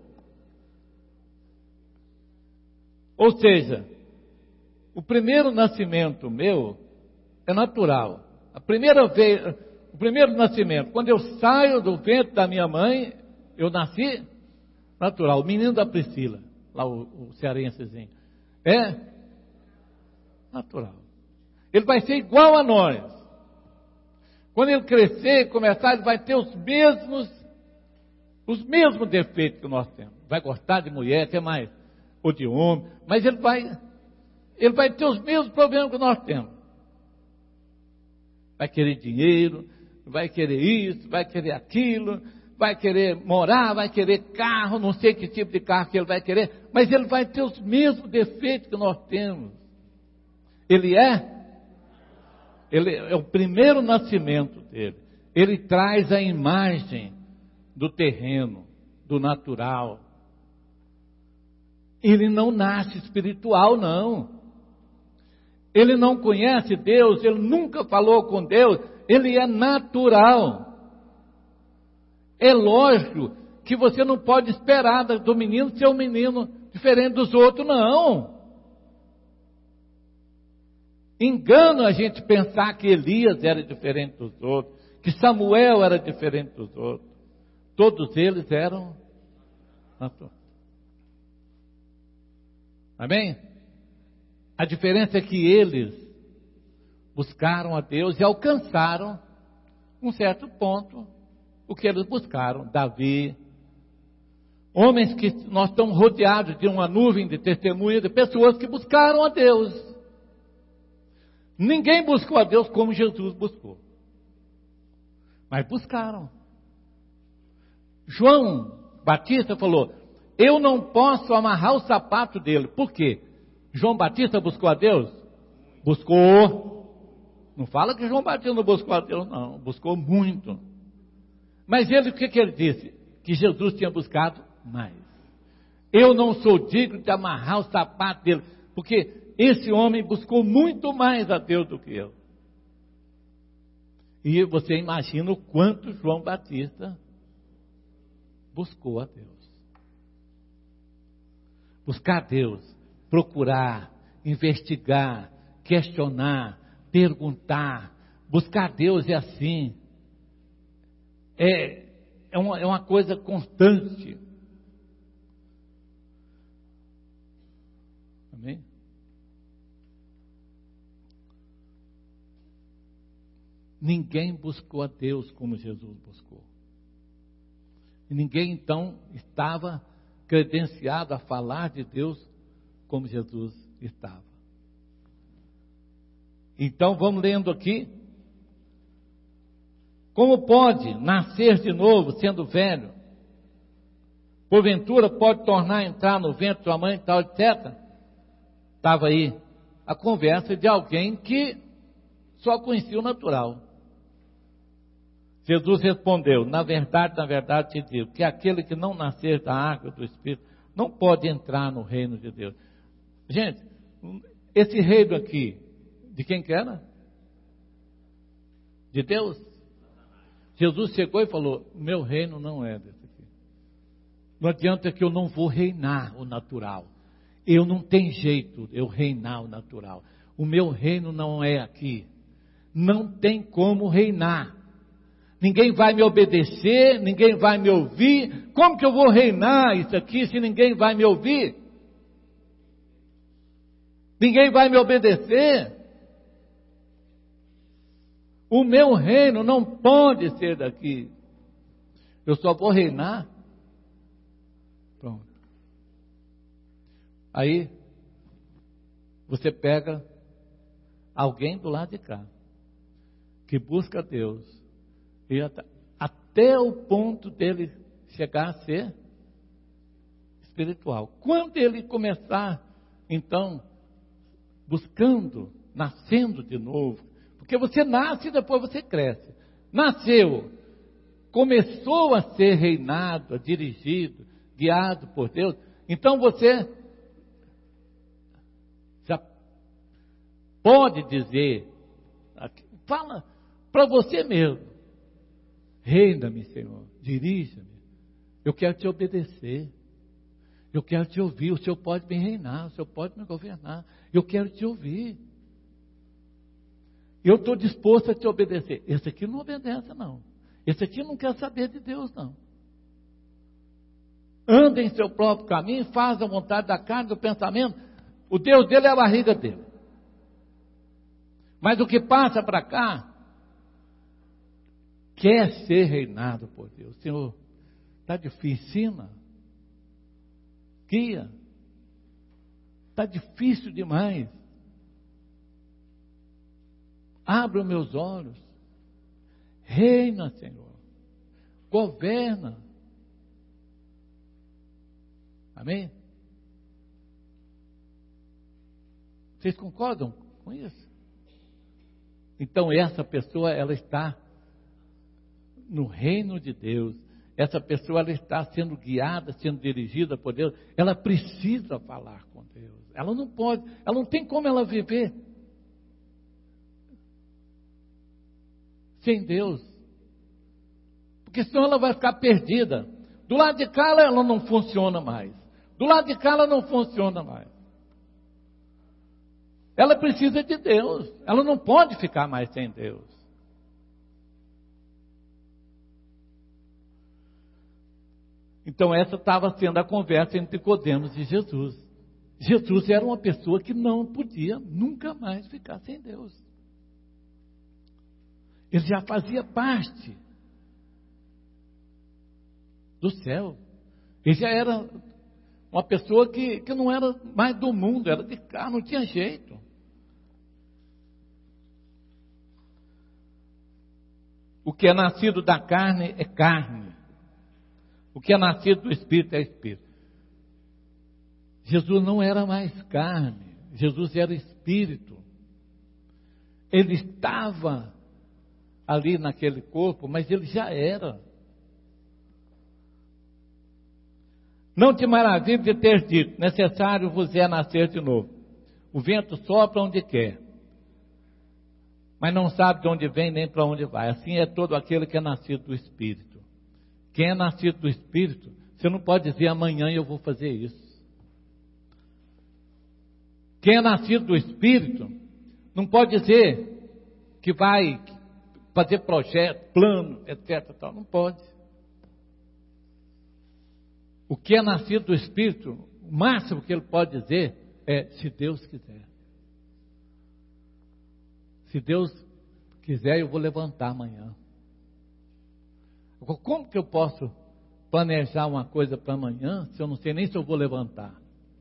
ou seja, o primeiro nascimento meu é natural. A primeira vez, o primeiro nascimento, quando eu saio do ventre da minha mãe, eu nasci natural. O menino da Priscila, lá o, o cearensezinho, é natural. Ele vai ser igual a nós. Quando ele crescer e começar, ele vai ter os mesmos, os mesmos defeitos que nós temos. Vai gostar de mulher, até mais, ou de homem, mas ele vai, ele vai ter os mesmos problemas que nós temos. Vai querer dinheiro, vai querer isso, vai querer aquilo, vai querer morar, vai querer carro, não sei que tipo de carro que ele vai querer, mas ele vai ter os mesmos defeitos que nós temos. Ele é, ele é o primeiro nascimento dele. Ele traz a imagem do terreno, do natural. Ele não nasce espiritual, não. Ele não conhece Deus, ele nunca falou com Deus, ele é natural. É lógico que você não pode esperar do menino ser um menino diferente dos outros, não. Engano a gente pensar que Elias era diferente dos outros, que Samuel era diferente dos outros. Todos eles eram naturais. Amém? A diferença é que eles buscaram a Deus e alcançaram um certo ponto o que eles buscaram. Davi, homens que nós estamos rodeados de uma nuvem de testemunhas de pessoas que buscaram a Deus. Ninguém buscou a Deus como Jesus buscou, mas buscaram. João Batista falou, eu não posso amarrar o sapato dele. Por quê? João Batista buscou a Deus? Buscou. Não fala que João Batista não buscou a Deus, não. Buscou muito. Mas ele, o que, que ele disse? Que Jesus tinha buscado mais. Eu não sou digno de amarrar o sapato dele, porque esse homem buscou muito mais a Deus do que eu. E você imagina o quanto João Batista buscou a Deus. Buscar a Deus, procurar, investigar, questionar, perguntar. Buscar a Deus é assim. É, é, uma, é uma coisa constante. Amém? Ninguém buscou a Deus como Jesus buscou. E ninguém então estava credenciado a falar de Deus como Jesus estava. Então vamos lendo aqui. Como pode nascer de novo sendo velho? Porventura pode tornar a entrar no ventre de sua mãe, tal, etcétera. Estava aí a conversa de alguém que só conhecia o natural. Jesus respondeu, na verdade, na verdade te digo, que aquele que não nascer da água e do Espírito, não pode entrar no reino de Deus. Gente, esse reino aqui, de quem que era? De Deus? Jesus chegou e falou, meu reino não é desse aqui. Não adianta que eu não vou reinar o natural. Eu não tenho jeito de eu reinar o natural. O meu reino não é aqui. Não tem como reinar. Ninguém vai me obedecer, ninguém vai me ouvir. Como que eu vou reinar isso aqui se ninguém vai me ouvir? Ninguém vai me obedecer. O meu reino não pode ser daqui. Eu só vou reinar. Pronto. Aí, você pega alguém do lado de cá, que busca Deus, e até o ponto dele chegar a ser espiritual. Quando ele começar, então, buscando, nascendo de novo, porque você nasce e depois você cresce. Nasceu, começou a ser reinado, dirigido, guiado por Deus, então você já pode dizer, fala para você mesmo: reina-me, Senhor, dirija-me, eu quero te obedecer, eu quero te ouvir, o Senhor pode me reinar, o Senhor pode me governar, eu quero te ouvir, eu estou disposto a te obedecer. Esse aqui não obedece não, esse aqui não quer saber de Deus não, anda em seu próprio caminho, faz a vontade da carne, do pensamento, o Deus dele é a barriga dele, mas o que passa para cá, quer ser reinado por Deus. Senhor, está difícil, ensina, guia, está difícil demais, abre os meus olhos, reina, Senhor, governa, amém? Vocês concordam com isso? Então essa pessoa, ela está no reino de Deus, essa pessoa, ela está sendo guiada, sendo dirigida por Deus, ela precisa falar com Deus, ela não pode, ela não tem como ela viver sem Deus, porque senão ela vai ficar perdida. Do lado de cá ela não funciona mais, do lado de cá ela não funciona mais, ela precisa de Deus, ela não pode ficar mais sem Deus. Então essa estava sendo a conversa entre Nicodemos e Jesus. Jesus era uma pessoa que não podia nunca mais ficar sem Deus. Ele já fazia parte do céu. Ele já era uma pessoa que, que não era mais do mundo, era de cá, não tinha jeito. O que é nascido da carne é carne. O que é nascido do Espírito é Espírito. Jesus não era mais carne, Jesus era Espírito. Ele estava ali naquele corpo, mas ele já era. Não te maravilhes de ter dito: necessário vos é nascer de novo. O vento sopra onde quer, mas não sabe de onde vem nem para onde vai. Assim é todo aquele que é nascido do Espírito. Quem é nascido do Espírito, você não pode dizer: amanhã eu vou fazer isso. Quem é nascido do Espírito, não pode dizer que vai fazer projeto, plano, etc. Tal. Não pode. O que é nascido do Espírito, o máximo que ele pode dizer é: se Deus quiser. Se Deus quiser, eu vou levantar amanhã. Como que eu posso planejar uma coisa para amanhã se eu não sei nem se eu vou levantar?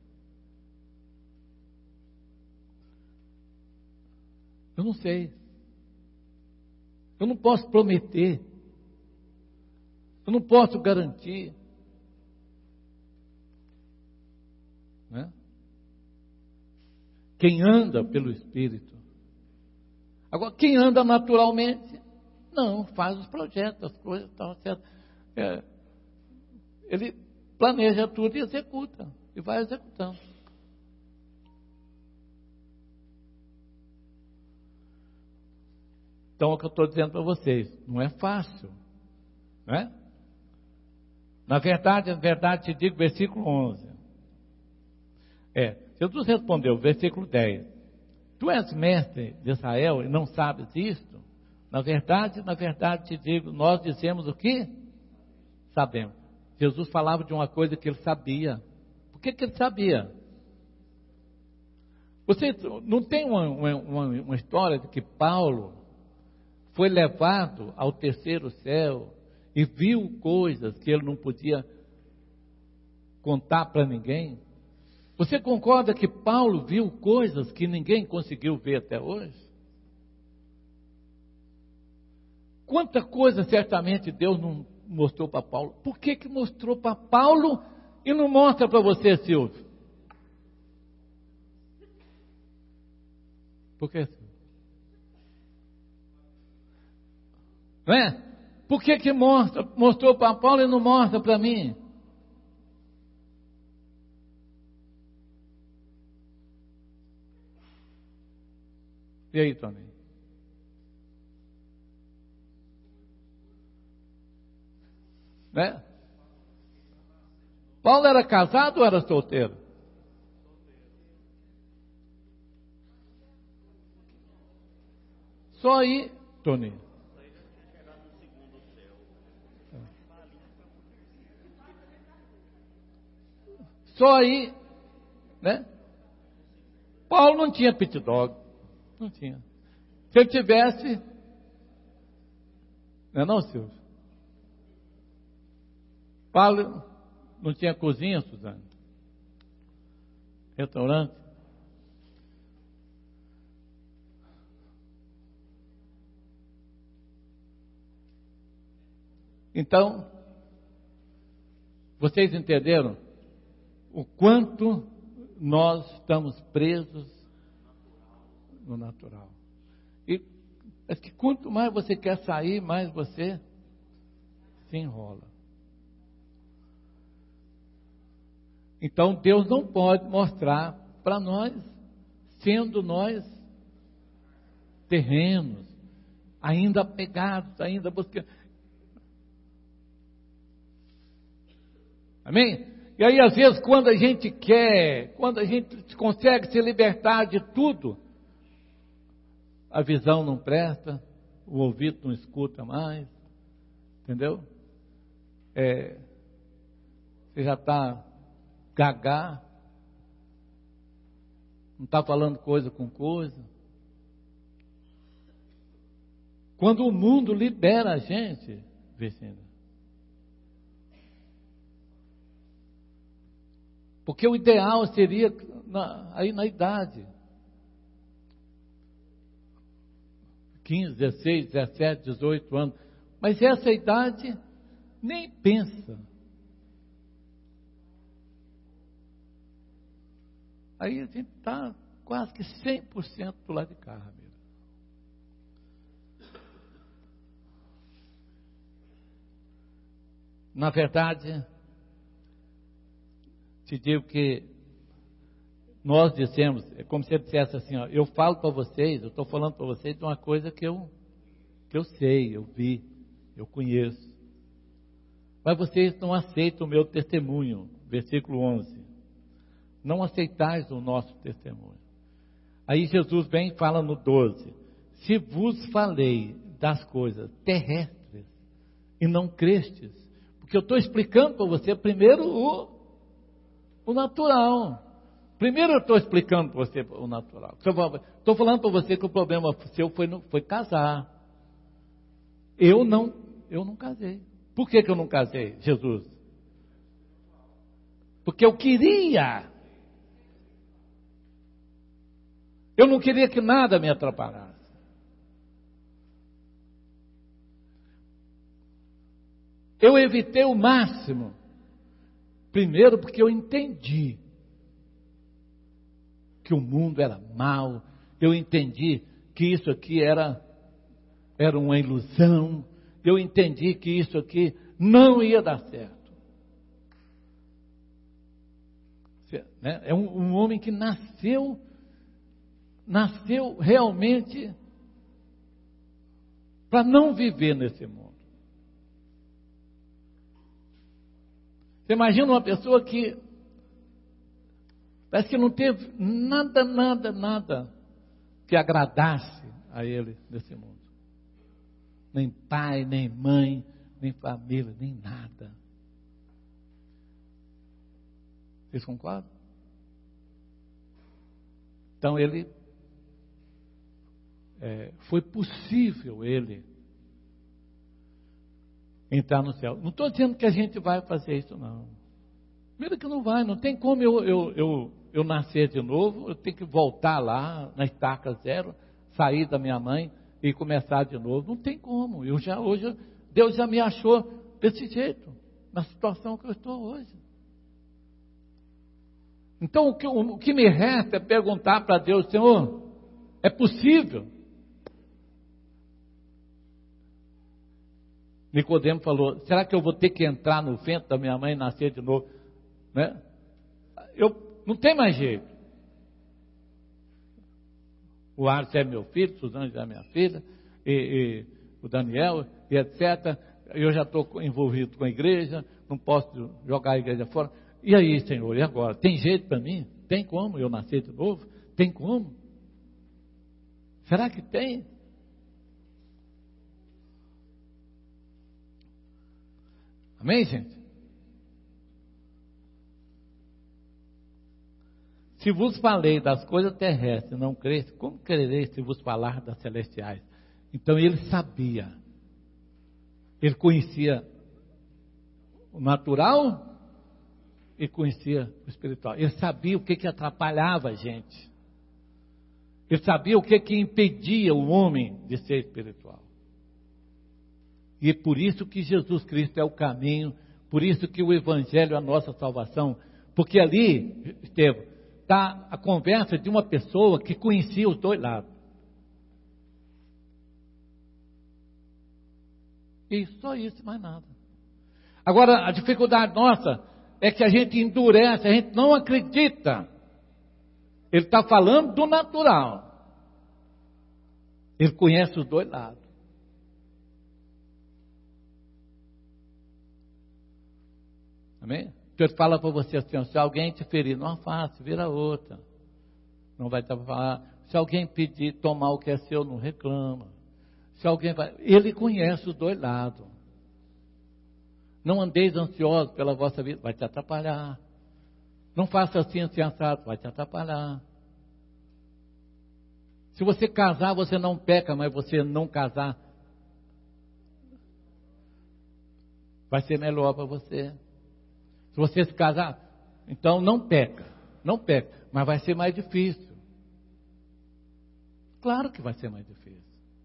Eu não sei. Eu não posso prometer. Eu não posso garantir. Né? Quem anda pelo Espírito. Agora, quem anda naturalmente, não, faz os projetos, as coisas estão certas. É, ele planeja tudo e executa, e vai executando. Então, é o que eu estou dizendo para vocês, não é fácil, não é? Na verdade, na verdade, te digo, versículo onze. É, Jesus respondeu, versículo dez. Tu és mestre de Israel e não sabes isto? Na verdade, na verdade te digo, nós dizemos o que? Sabemos. Jesus falava de uma coisa que ele sabia. Por que que ele sabia? Você não tem uma, uma, uma história de que Paulo foi levado ao terceiro céu e viu coisas que ele não podia contar para ninguém? Você concorda que Paulo viu coisas que ninguém conseguiu ver até hoje? Quanta coisa certamente Deus não mostrou para Paulo. Por que que mostrou para Paulo e não mostra para você, Silvio? Por que? Não é? Por que que mostra, mostrou para Paulo e não mostra para mim? E aí, Tony? Né? Paulo era casado ou era solteiro? Só aí, Tony. Só aí, né? Paulo não tinha pit dog. Não tinha. Se ele tivesse, não é não, Silvio? Paulo não tinha cozinha, Suzana? Restaurante? Então, vocês entenderam o quanto nós estamos presos no natural. E é que quanto mais você quer sair, mais você se enrola. Então Deus não pode mostrar para nós, sendo nós terrenos, ainda apegados, ainda buscando. Amém? E aí, às vezes, quando a gente quer, quando a gente consegue se libertar de tudo, a visão não presta, o ouvido não escuta mais, entendeu? É, você já está gagá, não está falando coisa com coisa. Quando o mundo libera a gente, Virginia, porque o ideal seria na, aí na idade quinze, dezesseis, dezessete, dezoito anos, mas essa idade nem pensa. Aí a gente está quase que cem por cento do lado de cá, Ramiro. Na verdade, te digo que nós dissemos, é como se eu dissesse assim, ó, eu falo para vocês, eu estou falando para vocês de uma coisa que eu, que eu sei, eu vi, eu conheço. Mas vocês não aceitam o meu testemunho, versículo onze. Não aceitais o nosso testemunho. Aí Jesus vem e fala no doze, se vos falei das coisas terrestres e não crestes, porque eu estou explicando para você primeiro o, o natural. Primeiro eu estou explicando para você o natural. Estou falando para você que o problema seu foi, foi casar. Eu não, eu não casei. Por que, que eu não casei, Jesus? Porque eu queria. Eu não queria que nada me atrapalhasse. Eu evitei o máximo. Primeiro porque eu entendi que o mundo era mau. Eu entendi que isso aqui era, era uma ilusão. Eu entendi que isso aqui não ia dar certo. É um, um homem que nasceu, nasceu realmente para não viver nesse mundo. Você imagina uma pessoa que parece que não teve nada, nada, nada que agradasse a ele nesse mundo. Nem pai, nem mãe, nem família, nem nada. Vocês concordam? Então ele, é, foi possível ele entrar no céu. Não estou dizendo que a gente vai fazer isso, não. Primeiro que não vai, não tem como eu, eu, eu, eu nascer de novo, eu tenho que voltar lá na estaca zero, sair da minha mãe e começar de novo. Não tem como. Eu já, hoje, Deus já me achou desse jeito, na situação que eu estou hoje. Então, o que, o que me resta é perguntar para Deus: Senhor, é possível? Nicodemo falou: será que eu vou ter que entrar no ventre da minha mãe e nascer de novo? Né? Eu, não tem mais jeito. O Arce é meu filho, Suzane é minha filha, e, e o Daniel, e etcétera. Eu já estou envolvido com a igreja, não posso jogar a igreja fora. E aí, Senhor, e agora? Tem jeito para mim? Tem como eu nascer de novo? Tem como? Será que tem? Amém, gente? Se vos falei das coisas terrestres, não creis, como crereis se vos falar das celestiais? Então ele sabia, ele conhecia o natural e conhecia o espiritual. Ele sabia o que, que atrapalhava a gente. Ele sabia o que, que impedia o homem de ser espiritual. E é por isso que Jesus Cristo é o caminho, por isso que o Evangelho é a nossa salvação. Porque ali, Estevão, está a conversa de uma pessoa que conhecia os dois lados. E só isso, mais nada. Agora, a dificuldade nossa é que a gente endurece, a gente não acredita. Ele está falando do natural. Ele conhece os dois lados. Amém? Então ele fala para você assim: se alguém te ferir numa face, vira outra. Não vai estar para falar. Se alguém pedir tomar o que é seu, não reclama. Se alguém vai, ele conhece os dois lados. Não andeis ansiosos pela vossa vida, vai te atrapalhar. Não faça assim, assim, assado, vai te atrapalhar. Se você casar, você não peca, mas você não casar, vai ser melhor para você. Se você se casar, então não peca, não peca, mas vai ser mais difícil. Claro que vai ser mais difícil.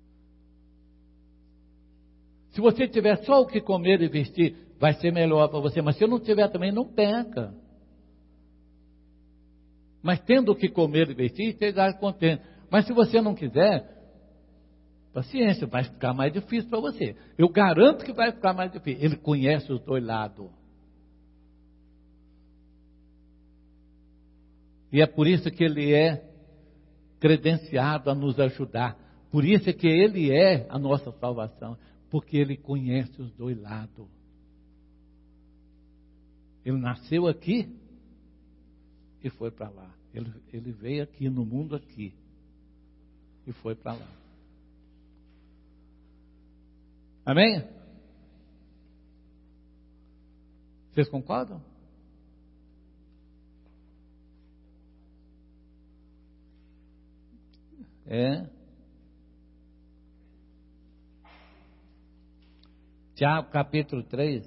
Se você tiver só o que comer e vestir, vai ser melhor para você. Mas se não tiver também, não peca. Mas tendo o que comer e vestir, esteja contente. Mas se você não quiser, paciência, vai ficar mais difícil para você. Eu garanto que vai ficar mais difícil. Ele conhece os dois lados. E é por isso que ele é credenciado a nos ajudar. Por isso é que ele é a nossa salvação. Porque ele conhece os dois lados. Ele nasceu aqui e foi para lá. Ele, ele veio aqui no mundo aqui e foi para lá. Amém? Vocês concordam? É. Tiago capítulo três.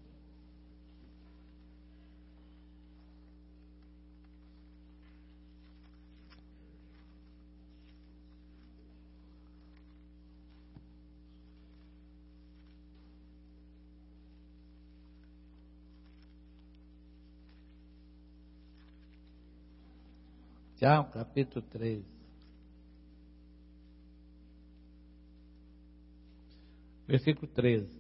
Tiago capítulo três. Versículo treze.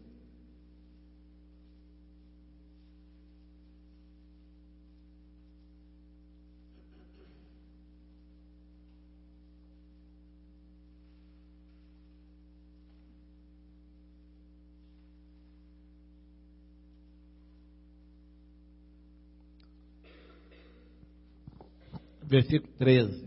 Versículo treze.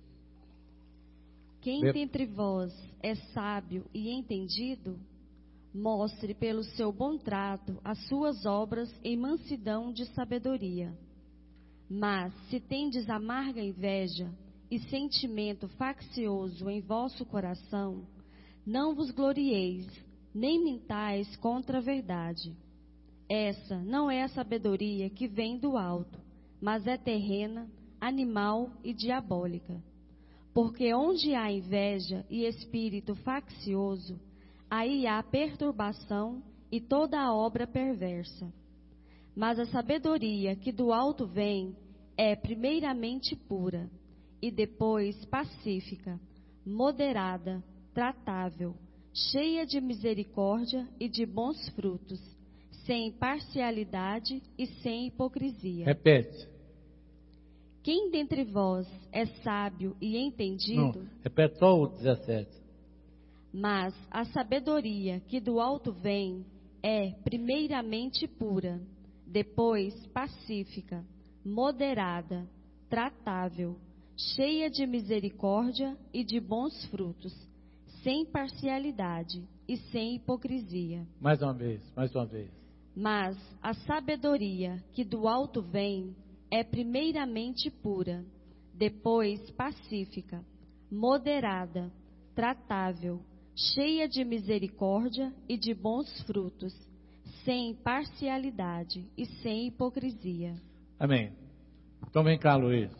Quem dentre vós é sábio e entendido, mostre pelo seu bom trato as suas obras em mansidão de sabedoria. Mas se tendes amarga inveja e sentimento faccioso em vosso coração, não vos glorieis, nem mintais contra a verdade. Essa não é a sabedoria que vem do alto, mas é terrena, animal e diabólica. Porque onde há inveja e espírito faccioso, aí há perturbação e toda a obra perversa. Mas a sabedoria que do alto vem é primeiramente pura, e depois pacífica, moderada, tratável, cheia de misericórdia e de bons frutos, sem parcialidade e sem hipocrisia. Repete. Quem dentre vós é sábio e entendido? Não, repete só o dezessete. Mas a sabedoria que do alto vem é primeiramente pura, depois pacífica, moderada, tratável, cheia de misericórdia e de bons frutos, sem parcialidade e sem hipocrisia. Mais uma vez, mais uma vez. Mas a sabedoria que do alto vem é primeiramente pura, depois pacífica, moderada, tratável, cheia de misericórdia e de bons frutos, sem parcialidade e sem hipocrisia. Amém. Então vem cá, Luiz.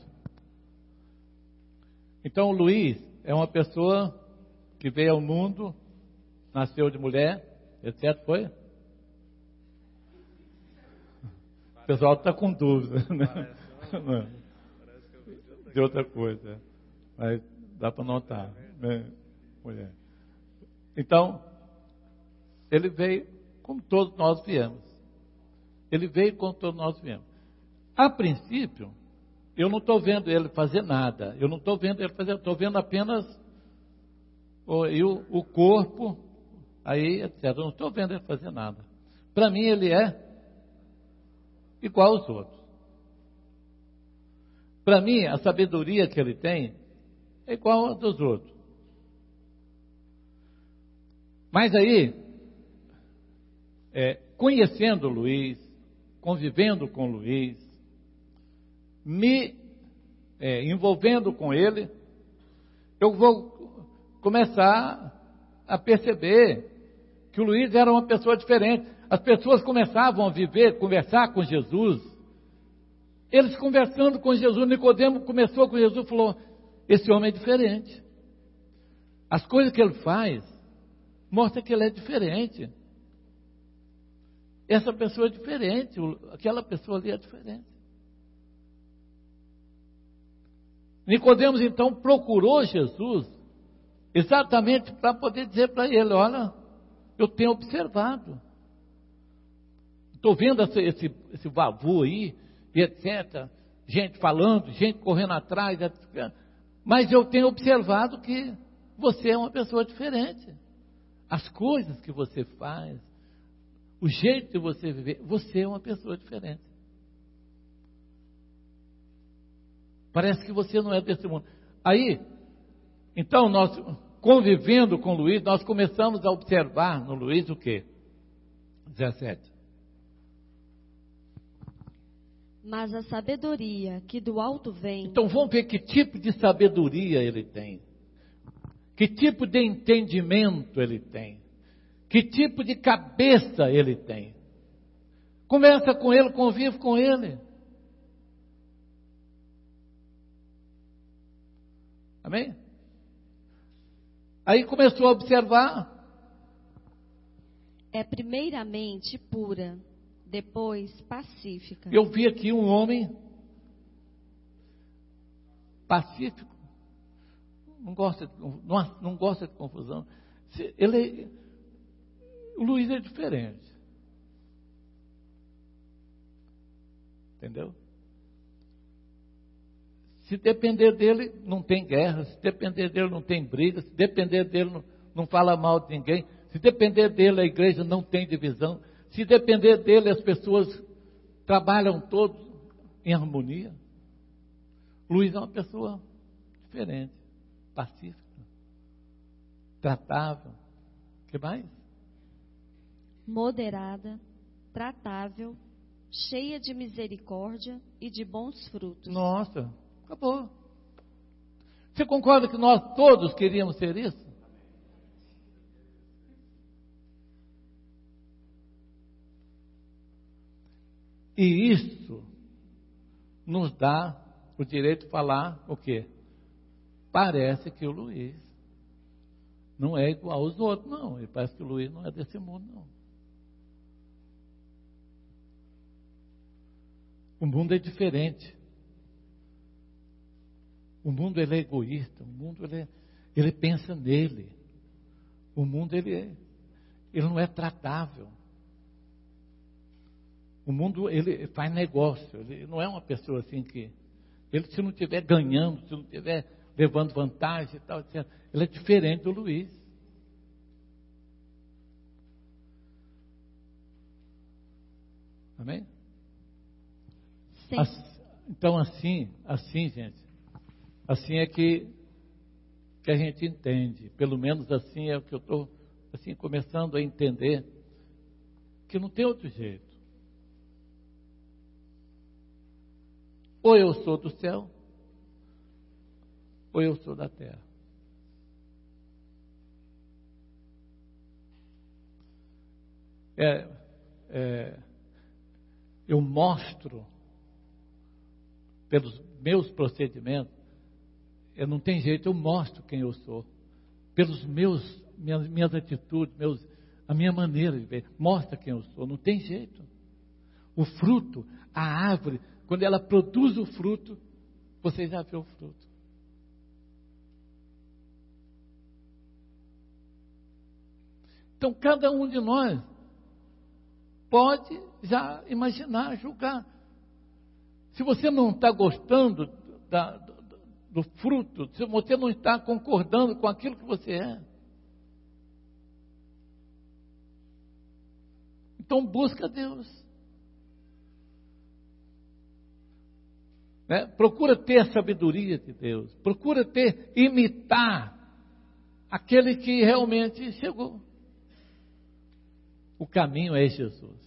Então o Luiz é uma pessoa que veio ao mundo, nasceu de mulher, etcétera. Foi? O pessoal está com dúvida, né? De outra coisa. Mas dá para notar, né? Mulher. Então, ele veio como todos nós viemos. Ele veio como todos nós viemos. A princípio, eu não estou vendo ele fazer nada. Eu não estou vendo ele fazer, estou vendo apenas o, o, o corpo, aí, etcétera. Eu não estou vendo ele fazer nada. Para mim, ele é igual aos outros. Para mim, a sabedoria que ele tem é igual a dos outros. Mas aí, é, conhecendo o Luiz, convivendo com o Luiz, me é, envolvendo com ele, eu vou começar a perceber que o Luiz era uma pessoa diferente. As pessoas começavam a viver, conversar com Jesus. Eles conversando com Jesus, Nicodemo começou com Jesus e falou: esse homem é diferente. As coisas que ele faz mostra que ele é diferente. Essa pessoa é diferente, aquela pessoa ali é diferente. Nicodemos então procurou Jesus exatamente para poder dizer para ele: olha, eu tenho observado, estou vendo esse, esse, esse vavu aí, e etcétera, gente falando, gente correndo atrás, etcétera, mas eu tenho observado que você é uma pessoa diferente. As coisas que você faz, o jeito de você viver, você é uma pessoa diferente. Parece que você não é desse mundo. Aí, então nós, convivendo com o Luiz, nós começamos a observar no Luiz o quê? dezessete. Mas a sabedoria que do alto vem... Então vamos ver que tipo de sabedoria ele tem. Que tipo de entendimento ele tem. Que tipo de cabeça ele tem. Conversa com ele, convive com ele. Amém? Aí começou a observar. É primeiramente pura, depois pacífica. Eu vi aqui um homem pacífico. Não gosta de, não, não gosta de confusão. Ele, o Luiz é diferente. Entendeu? Se depender dele, não tem guerra. Se depender dele, não tem briga. Se depender dele, não, não fala mal de ninguém. Se depender dele, a igreja não tem divisão. Se depender dele, as pessoas trabalham todos em harmonia. Luiz é uma pessoa diferente, pacífica, tratável. O que mais? Moderada, tratável, cheia de misericórdia e de bons frutos. Nossa, acabou. Você concorda que nós todos queríamos ser isso? E isso nos dá o direito de falar o quê? parece que o Luiz não é igual aos outros, não. Ele parece que o Luiz não é desse mundo, não. O mundo é diferente. O mundo ele é egoísta. O mundo ele, é, ele pensa nele. O mundo ele, é, ele não é tratável. O mundo ele faz negócio. Ele não é uma pessoa assim que... Ele, se não estiver ganhando, se não estiver levando vantagem e tal, etcétera, ele é diferente do Luiz. Amém? As, então assim, assim, gente, assim é que, que a gente entende. Pelo menos assim é o que eu estou assim, começando a entender, que não tem outro jeito. Ou eu sou do céu, ou eu sou da terra. É, é, eu mostro, pelos meus procedimentos, eu não tem jeito, eu mostro quem eu sou. Pelos meus, minhas, minhas atitudes, meus, a minha maneira de ver, mostra quem eu sou, não tem jeito. O fruto, a árvore, quando ela produz o fruto, você já vê o fruto. Então, cada um de nós pode já imaginar, julgar. Se você não está gostando da, do, do fruto, se você não está concordando com aquilo que você é, então busca Deus. Né? Procura ter a sabedoria de Deus. Procura ter, imitar aquele que realmente chegou. O caminho é Jesus.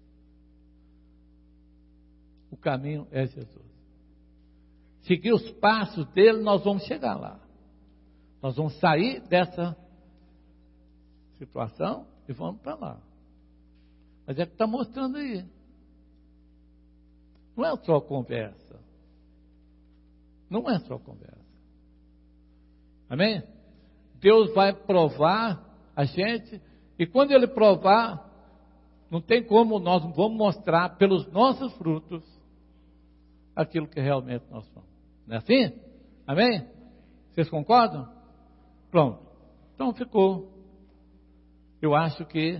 O caminho é Jesus. Seguir os passos dele, nós vamos chegar lá. Nós vamos sair dessa situação e vamos para lá. Mas é que está mostrando aí. Não é só conversa. Não é só conversa. Amém? Deus vai provar a gente, e quando Ele provar, não tem como nós vamos mostrar pelos nossos frutos aquilo que realmente nós somos. Não é assim? Amém? Vocês concordam? Pronto. Então ficou. Eu acho que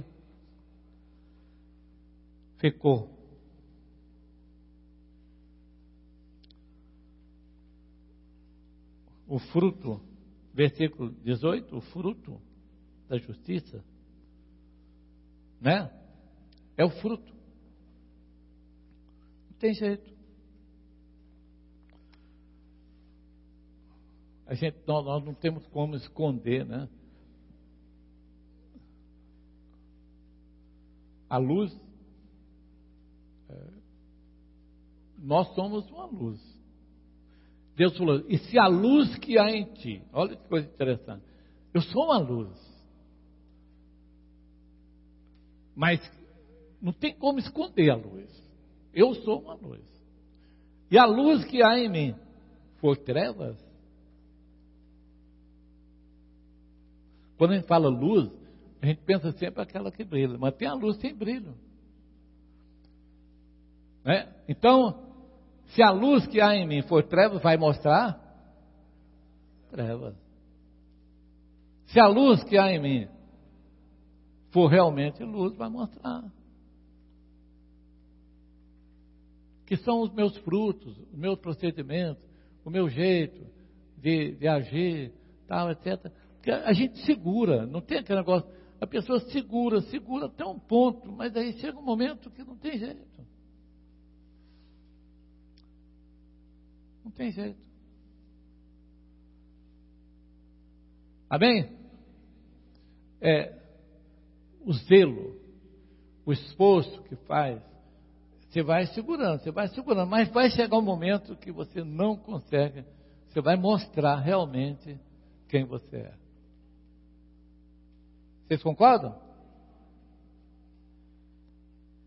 ficou. O fruto, versículo dezoito, o fruto da justiça, né? É o fruto. Não tem jeito. A gente, nós, nós não temos como esconder, né? A luz, é, nós somos uma luz. Deus falou, e se a luz que há em ti, olha que coisa interessante, eu sou uma luz, mas não tem como esconder a luz, eu sou uma luz, e a luz que há em mim for trevas. Quando a gente fala luz, a gente pensa sempre aquela que brilha, mas tem a luz sem brilho, né? Então, se a luz que há em mim for trevas, vai mostrar trevas. Se a luz que há em mim for realmente luz, vai mostrar. Que são os meus frutos, os meus procedimentos, o meu jeito de, de agir, tal, etcétera. Porque a gente segura, não tem aquele negócio, a pessoa segura, segura até um ponto, mas aí chega um momento que não tem jeito. Não tem jeito. Amém? É, o zelo, o esforço que faz, você vai segurando, você vai segurando, mas vai chegar um momento que você não consegue, você vai mostrar realmente quem você é. Vocês concordam?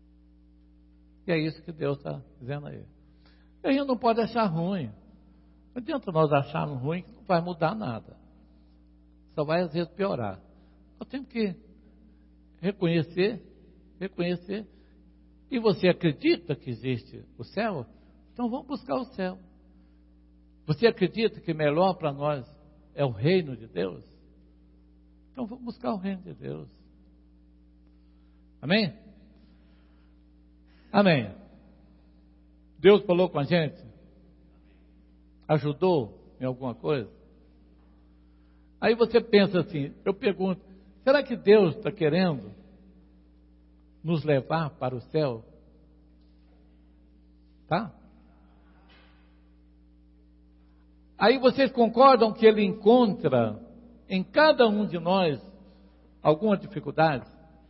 E é isso que Deus está dizendo aí. A gente não pode achar ruim. Não adianta nós acharmos ruim que não vai mudar nada. Só vai às vezes piorar. Nós temos que reconhecer, reconhecer. E você acredita que existe o céu? Então vamos buscar o céu. Você acredita que melhor para nós é o reino de Deus? Então vamos buscar o reino de Deus. Amém? Amém. Deus falou com a gente? Ajudou em alguma coisa? Aí você pensa assim, eu pergunto, será que Deus está querendo nos levar para o céu? Tá? Aí vocês concordam que Ele encontra em cada um de nós alguma dificuldade?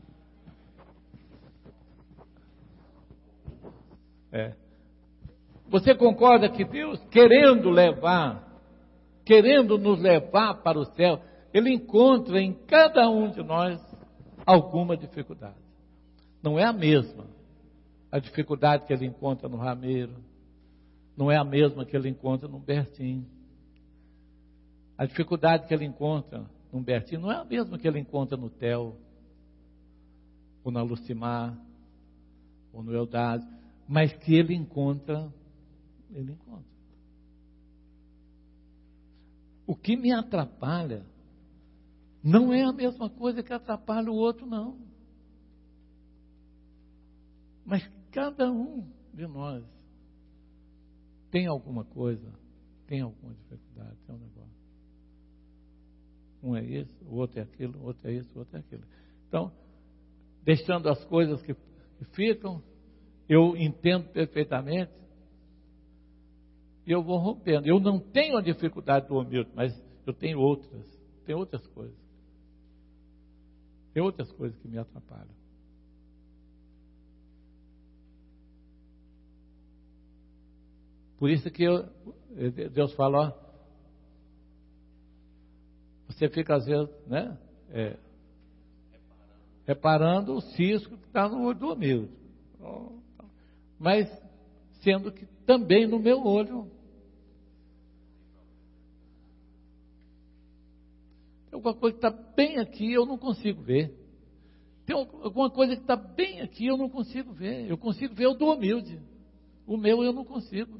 É. Você concorda que Deus, querendo levar, querendo nos levar para o céu, Ele encontra em cada um de nós alguma dificuldade? Não é a mesma. A dificuldade que Ele encontra no Rameiro, não é a mesma que Ele encontra no Bertinho. A dificuldade que Ele encontra no Bertinho não é a mesma que Ele encontra no Theo, ou na Lucimar, ou no Eudásio, mas que Ele encontra, Ele encontra. O que me atrapalha não é a mesma coisa que atrapalha o outro, não. Mas cada um de nós tem alguma coisa, tem alguma dificuldade, tem um negócio. Um é isso, o outro é aquilo, o outro é isso, o outro é aquilo. Então, deixando as coisas que, que ficam, eu entendo perfeitamente e eu vou rompendo. Eu não tenho a dificuldade do humilde, mas eu tenho outras, tem outras coisas. Tem outras coisas que me atrapalham. Por isso que eu, Deus fala, ó, você fica às vezes, né, é, reparando o cisco que está no olho do humilde. Mas sendo que também no meu olho tem alguma coisa que está bem aqui e eu não consigo ver. Tem alguma coisa que está bem aqui e eu não consigo ver. Eu consigo ver o do humilde. O meu eu não consigo.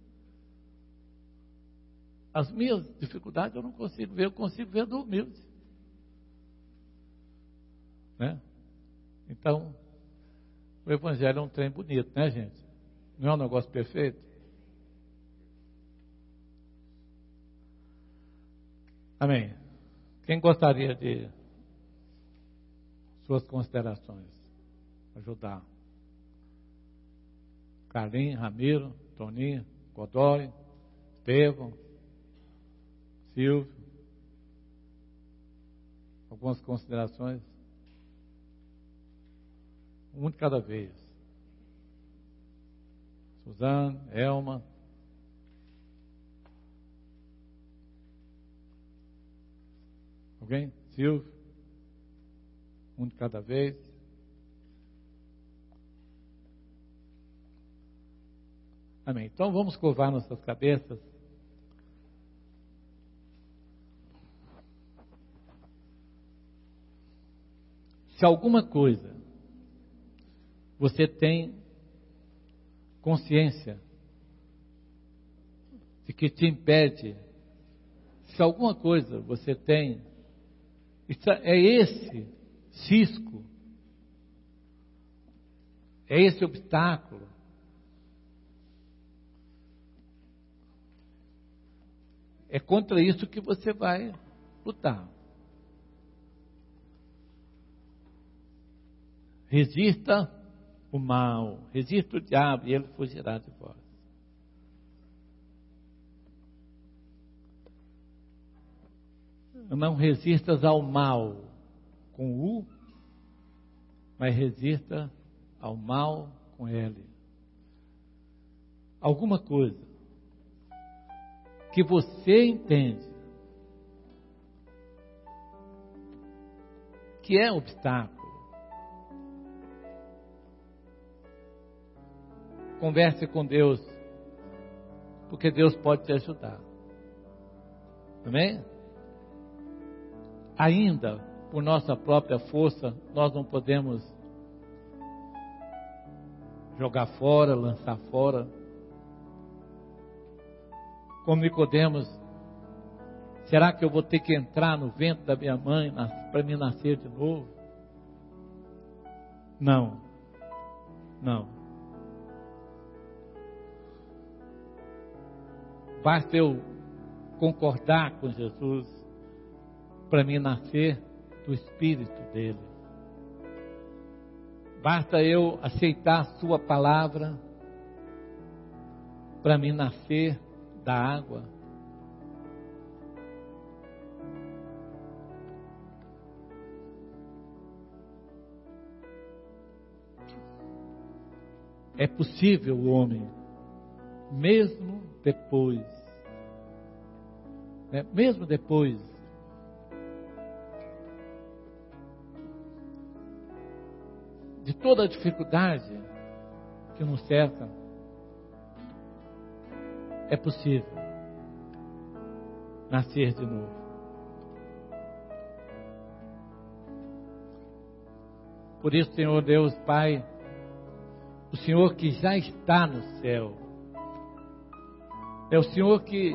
As minhas dificuldades eu não consigo ver, eu consigo ver do humilde. Né? Então, o Evangelho é um trem bonito, né, gente? Não é um negócio perfeito? Amém. Quem gostaria de suas considerações? Ajudar. Carlinhos, Ramiro, Toninho, Godoy, Estevão, Silvio. Algumas considerações? Um de cada vez. Suzane, Elma. Alguém? Silvio. Um de cada vez. Amém. Então vamos curvar nossas cabeças. Se alguma coisa você tem consciência de que te impede, se alguma coisa você tem, é esse cisco, é esse obstáculo, é contra isso que você vai lutar. Resista o mal, resista o diabo e ele fugirá de vós. Não resistas ao mal com U, mas resista ao mal com L. Alguma coisa que você entende que é obstáculo, converse com Deus, porque Deus pode te ajudar. Amém? Ainda, por nossa própria força, nós não podemos jogar fora, lançar fora. Como Nicodemos, será que eu vou ter que entrar no ventre da minha mãe para me nascer de novo? Não, não. Basta eu concordar com Jesus para me nascer do Espírito dele. Basta eu aceitar a sua palavra para me nascer da água. É possível o homem, mesmo depois, né, mesmo depois de toda a dificuldade que nos cerca, é possível nascer de novo. Por isso, Senhor Deus, Pai, o Senhor que já está no céu, é o Senhor que,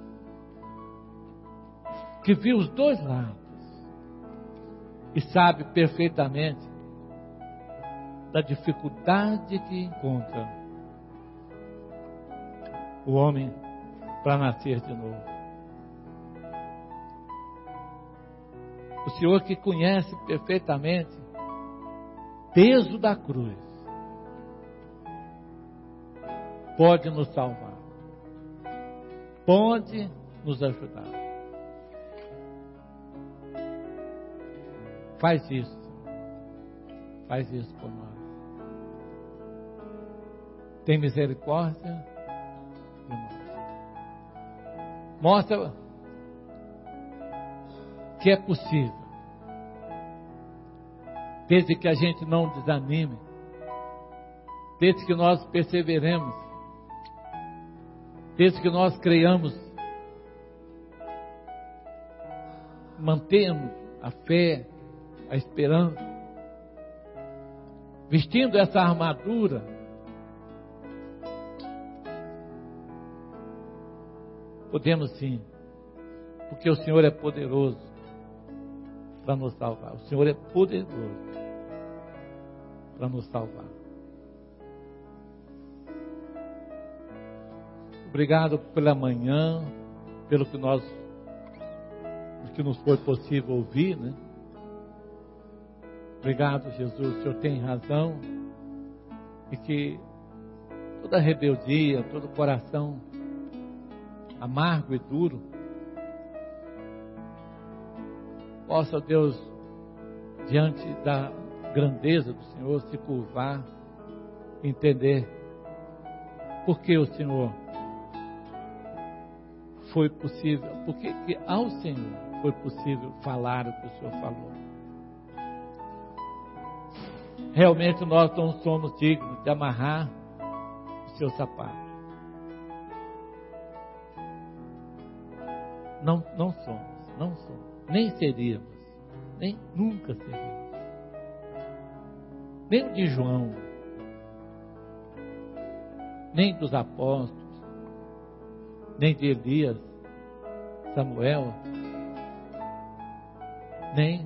que viu os dois lados e sabe perfeitamente da dificuldade que encontra o homem para nascer de novo. O Senhor que conhece perfeitamente o peso da cruz, pode nos salvar, pode nos ajudar. Faz isso, faz isso por nós. Tem misericórdia de nós. Mostra que é possível, desde que a gente não desanime, desde que nós perseveremos, desde que nós creiamos, mantemos a fé, a esperança, vestindo essa armadura, podemos sim, porque o Senhor é poderoso para nos salvar. O Senhor é poderoso para nos salvar. Obrigado pela manhã, pelo que nós, que nos foi possível ouvir, né? Obrigado, Jesus, o Senhor tem razão, e que toda rebeldia, todo coração amargo e duro, possa, Deus, diante da grandeza do Senhor, se curvar, entender por que o Senhor foi possível, porque que ao Senhor foi possível falar o que o Senhor falou. Realmente nós não somos dignos de amarrar o seu sapato. Não, não somos, não somos, nem seríamos, nem nunca seríamos. Nem de João, nem dos apóstolos, nem de Elias, Samuel, nem,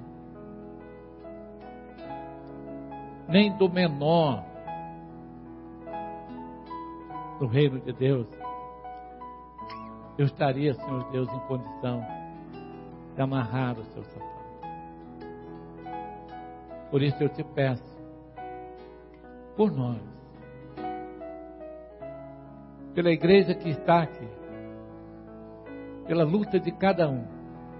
nem do menor do reino de Deus, eu estaria, Senhor Deus, em condição de amarrar o seu sapato. Por isso eu te peço, por nós, pela igreja que está aqui, pela luta de cada um,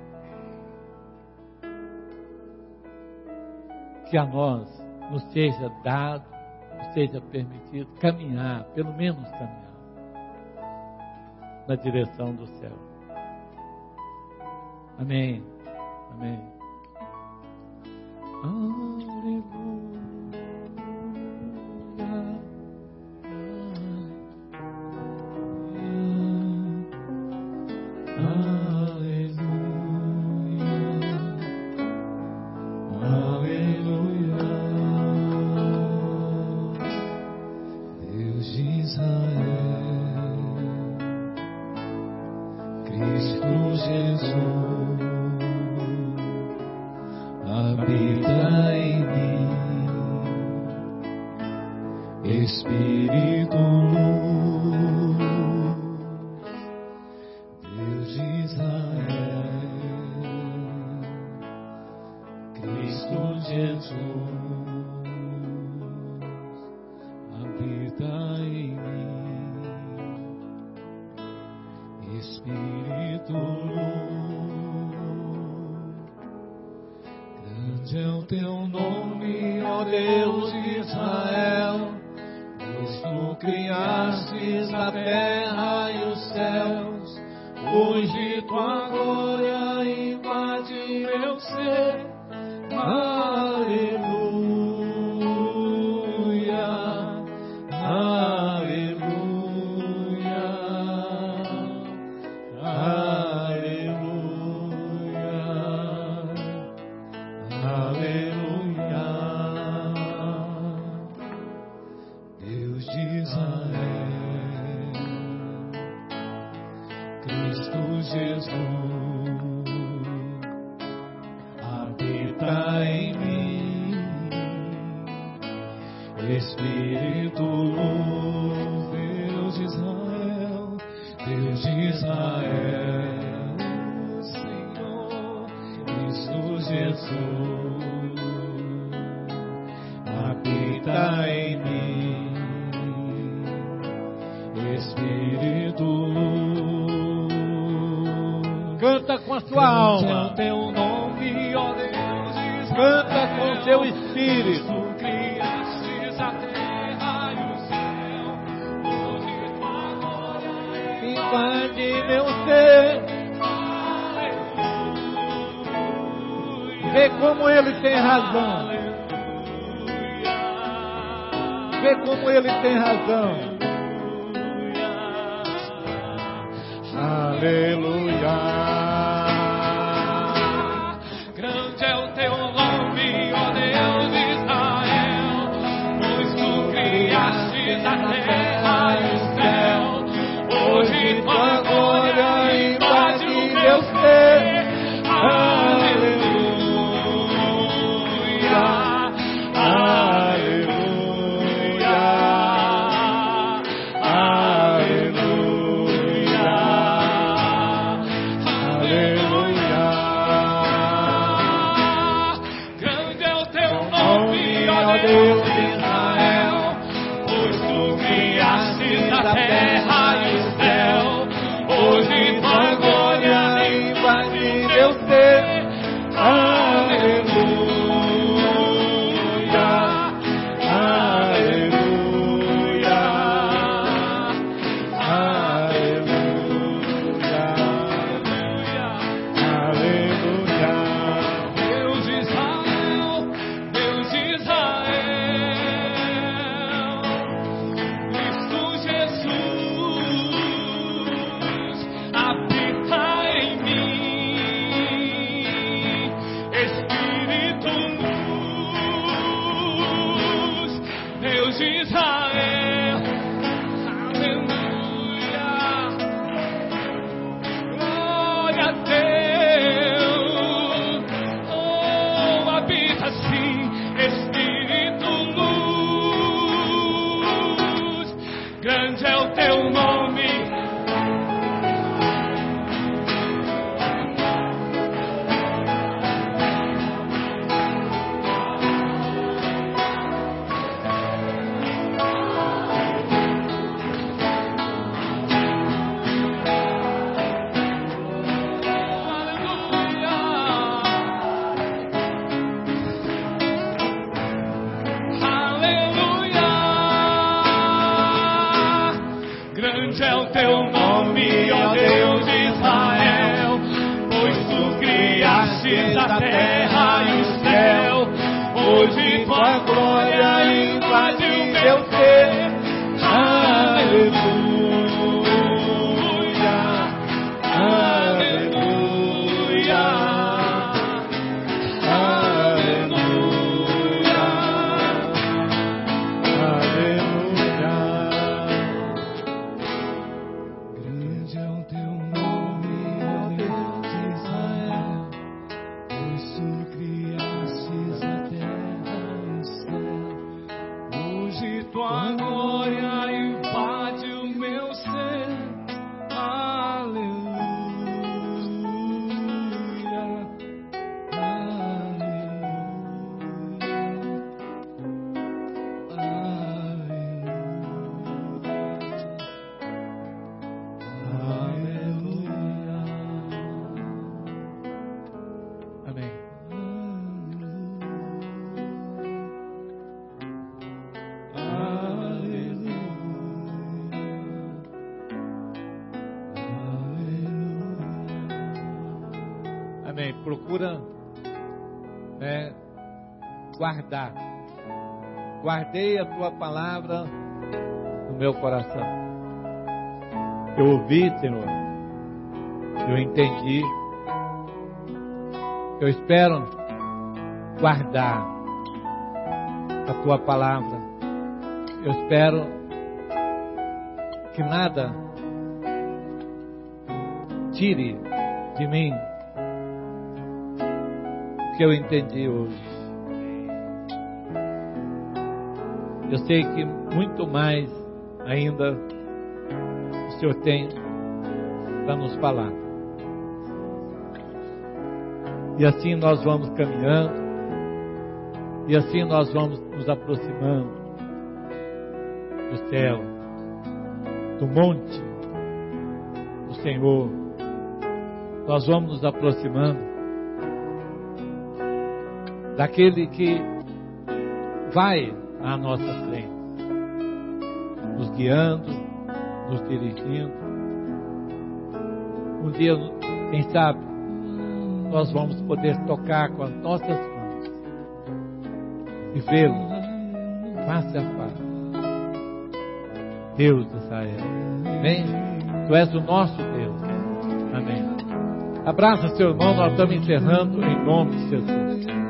que a nós nos seja dado, nos seja permitido caminhar, pelo menos caminhar, na direção do céu. Amém. Amém. Aleluia. Aleluia. Espírito luz, Deus de Israel, Cristo Jesus, habita em mim. Espírito luz, grande é o teu nome, ó Deus de Israel, pois tu criastes a terra e os céus. Hoje tua glória invade meu ser. Aleluia, aleluia, aleluia, aleluia. Deus de Israel, Cristo Jesus, habita em mim. Espírito luz, Deus de Israel, Deus de Israel, Senhor, Cristo Jesus, habita em mim. Espírito luz, Canta com a sua alma. teu nome, ó Deus de Israel. Canta com o seu espírito. Tu criastes a terra e o céu. Hoje tua glória Invade meu ser. Vê como ele tem razão. Vê como ele tem razão. Aleluia. Grande é o teu nome, ó Deus de Israel, pois tu criastes a terra e o céu. Hoje tua glória invade o meu ser. Aleluia, aleluia, aleluia, aleluia. Grande é o teu nome, ó Deus de Israel, pois tu criastes a terra e o céu. Hoje tua glória invade meu ser. Aleluia, aleluia, aleluia, aleluia. Deus de Israel, Deus de Israel, Cristo Jesus, habita em mim. Espírito luz, Deus de Israel, aleluia, glória a Deus, oh, habita sim, Espírito luz, grande é o teu nome. Aleluia, grande é o teu nome, ó Deus de Israel, pois tu criastes a terra e o céu. Hoje tua glória invade o meu ser. Aleluia, aleluia, aleluia, aleluia. Grande é o teu nome, ó Deus de Israel, pois tu criastes a terra e o céu. Hoje tua glória invade o meu ser. Aleluia, aleluia, Amém. Amém. Procura, né, guardar. Guardei a tua palavra no meu coração. Eu ouvi, Senhor. Eu entendi. Eu espero guardar a tua palavra. Eu espero que nada tire de mim o que eu entendi hoje. Eu sei que muito mais ainda o Senhor tem para nos falar. E assim nós vamos caminhando, e assim nós vamos nos aproximando do céu, do monte do Senhor. Nós vamos nos aproximando daquele que vai à nossa frente, nos guiando, nos dirigindo. Um dia, quem sabe, nós vamos poder tocar com as nossas mãos e vê-lo face a face. Deus de Israel, amém? Tu és o nosso Deus, amém. Abraça seu irmão, nós estamos encerrando em nome de Jesus.